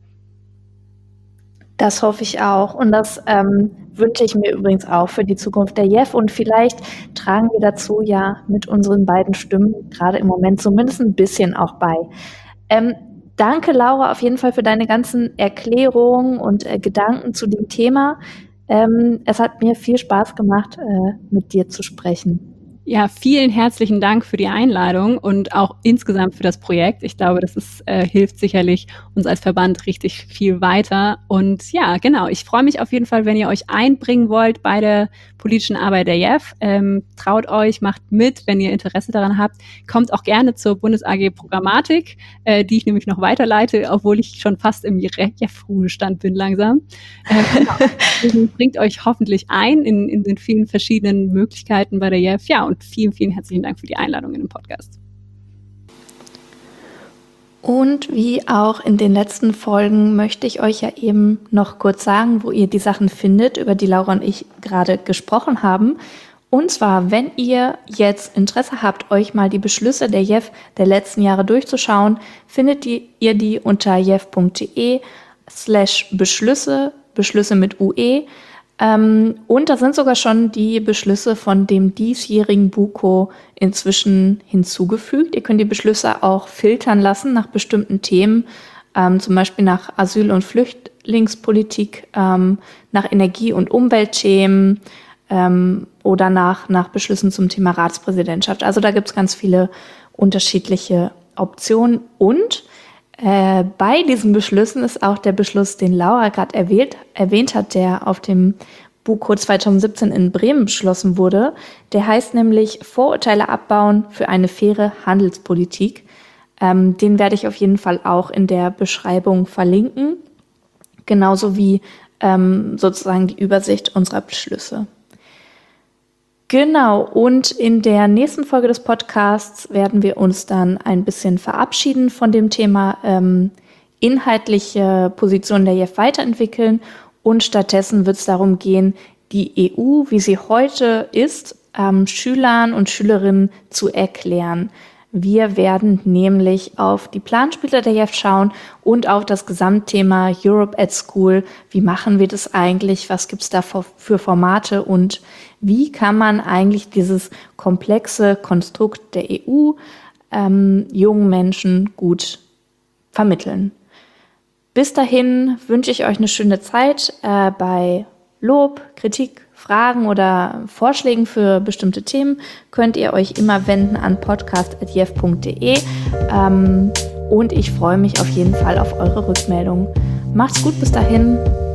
Das hoffe ich auch. Und das ähm, wünsche ich mir übrigens auch für die Zukunft der J E F. Und vielleicht tragen wir dazu ja mit unseren beiden Stimmen gerade im Moment zumindest ein bisschen auch bei. Ähm, danke, Laura, auf jeden Fall für deine ganzen Erklärungen und äh, Gedanken zu dem Thema. Ähm, es hat mir viel Spaß gemacht, äh, mit dir zu sprechen. Ja, vielen herzlichen Dank für die Einladung und auch insgesamt für das Projekt. Ich glaube, das ist, äh, hilft sicherlich uns als Verband richtig viel weiter. Und ja, genau, ich freue mich auf jeden Fall, wenn ihr euch einbringen wollt bei der politischen Arbeit der J E F. Ähm, traut euch, macht mit, wenn ihr Interesse daran habt. Kommt auch gerne zur Bundes-A G Programmatik, äh, die ich nämlich noch weiterleite, obwohl ich schon fast im J E F-Ruhestand bin langsam. Äh, genau. Bringt euch hoffentlich ein in, in den vielen verschiedenen Möglichkeiten bei der J E F. Ja, und vielen, vielen herzlichen Dank für die Einladung in den Podcast. Und wie auch in den letzten Folgen möchte ich euch ja eben noch kurz sagen, wo ihr die Sachen findet, über die Laura und ich gerade gesprochen haben. Und zwar, wenn ihr jetzt Interesse habt, euch mal die Beschlüsse der J E F der letzten Jahre durchzuschauen, findet ihr die unter jef.de slash Beschlüsse, Beschlüsse mit U E. Ähm, und da sind sogar schon die Beschlüsse von dem diesjährigen BUKO inzwischen hinzugefügt. Ihr könnt die Beschlüsse auch filtern lassen nach bestimmten Themen, ähm, zum Beispiel nach Asyl- und Flüchtlingspolitik, ähm, nach Energie- und Umweltthemen ähm, oder nach, nach Beschlüssen zum Thema Ratspräsidentschaft. Also da gibt es ganz viele unterschiedliche Optionen. Und Äh, bei diesen Beschlüssen ist auch der Beschluss, den Laura gerade erwähnt, erwähnt hat, der auf dem BUKO zwanzig siebzehn in Bremen beschlossen wurde. Der heißt nämlich Vorurteile abbauen für eine faire Handelspolitik. Ähm, den werde ich auf jeden Fall auch in der Beschreibung verlinken. Genauso wie ähm, sozusagen die Übersicht unserer Beschlüsse. Genau, und in der nächsten Folge des Podcasts werden wir uns dann ein bisschen verabschieden von dem Thema ähm, inhaltliche Positionen der J E F weiterentwickeln und stattdessen wird es darum gehen, die E U, wie sie heute ist, ähm, Schülern und Schülerinnen zu erklären. Wir werden nämlich auf die Planspiele der J E F schauen und auf das Gesamtthema Europe at School. Wie machen wir das eigentlich? Was gibt es da für Formate und wie kann man eigentlich dieses komplexe Konstrukt der E U ähm, jungen Menschen gut vermitteln? Bis dahin wünsche ich euch eine schöne Zeit. Äh, bei Lob, Kritik, Fragen oder Vorschlägen für bestimmte Themen könnt ihr euch immer wenden an podcast at jef punkt de. Ähm, und ich freue mich auf jeden Fall auf eure Rückmeldung. Macht's gut, bis dahin.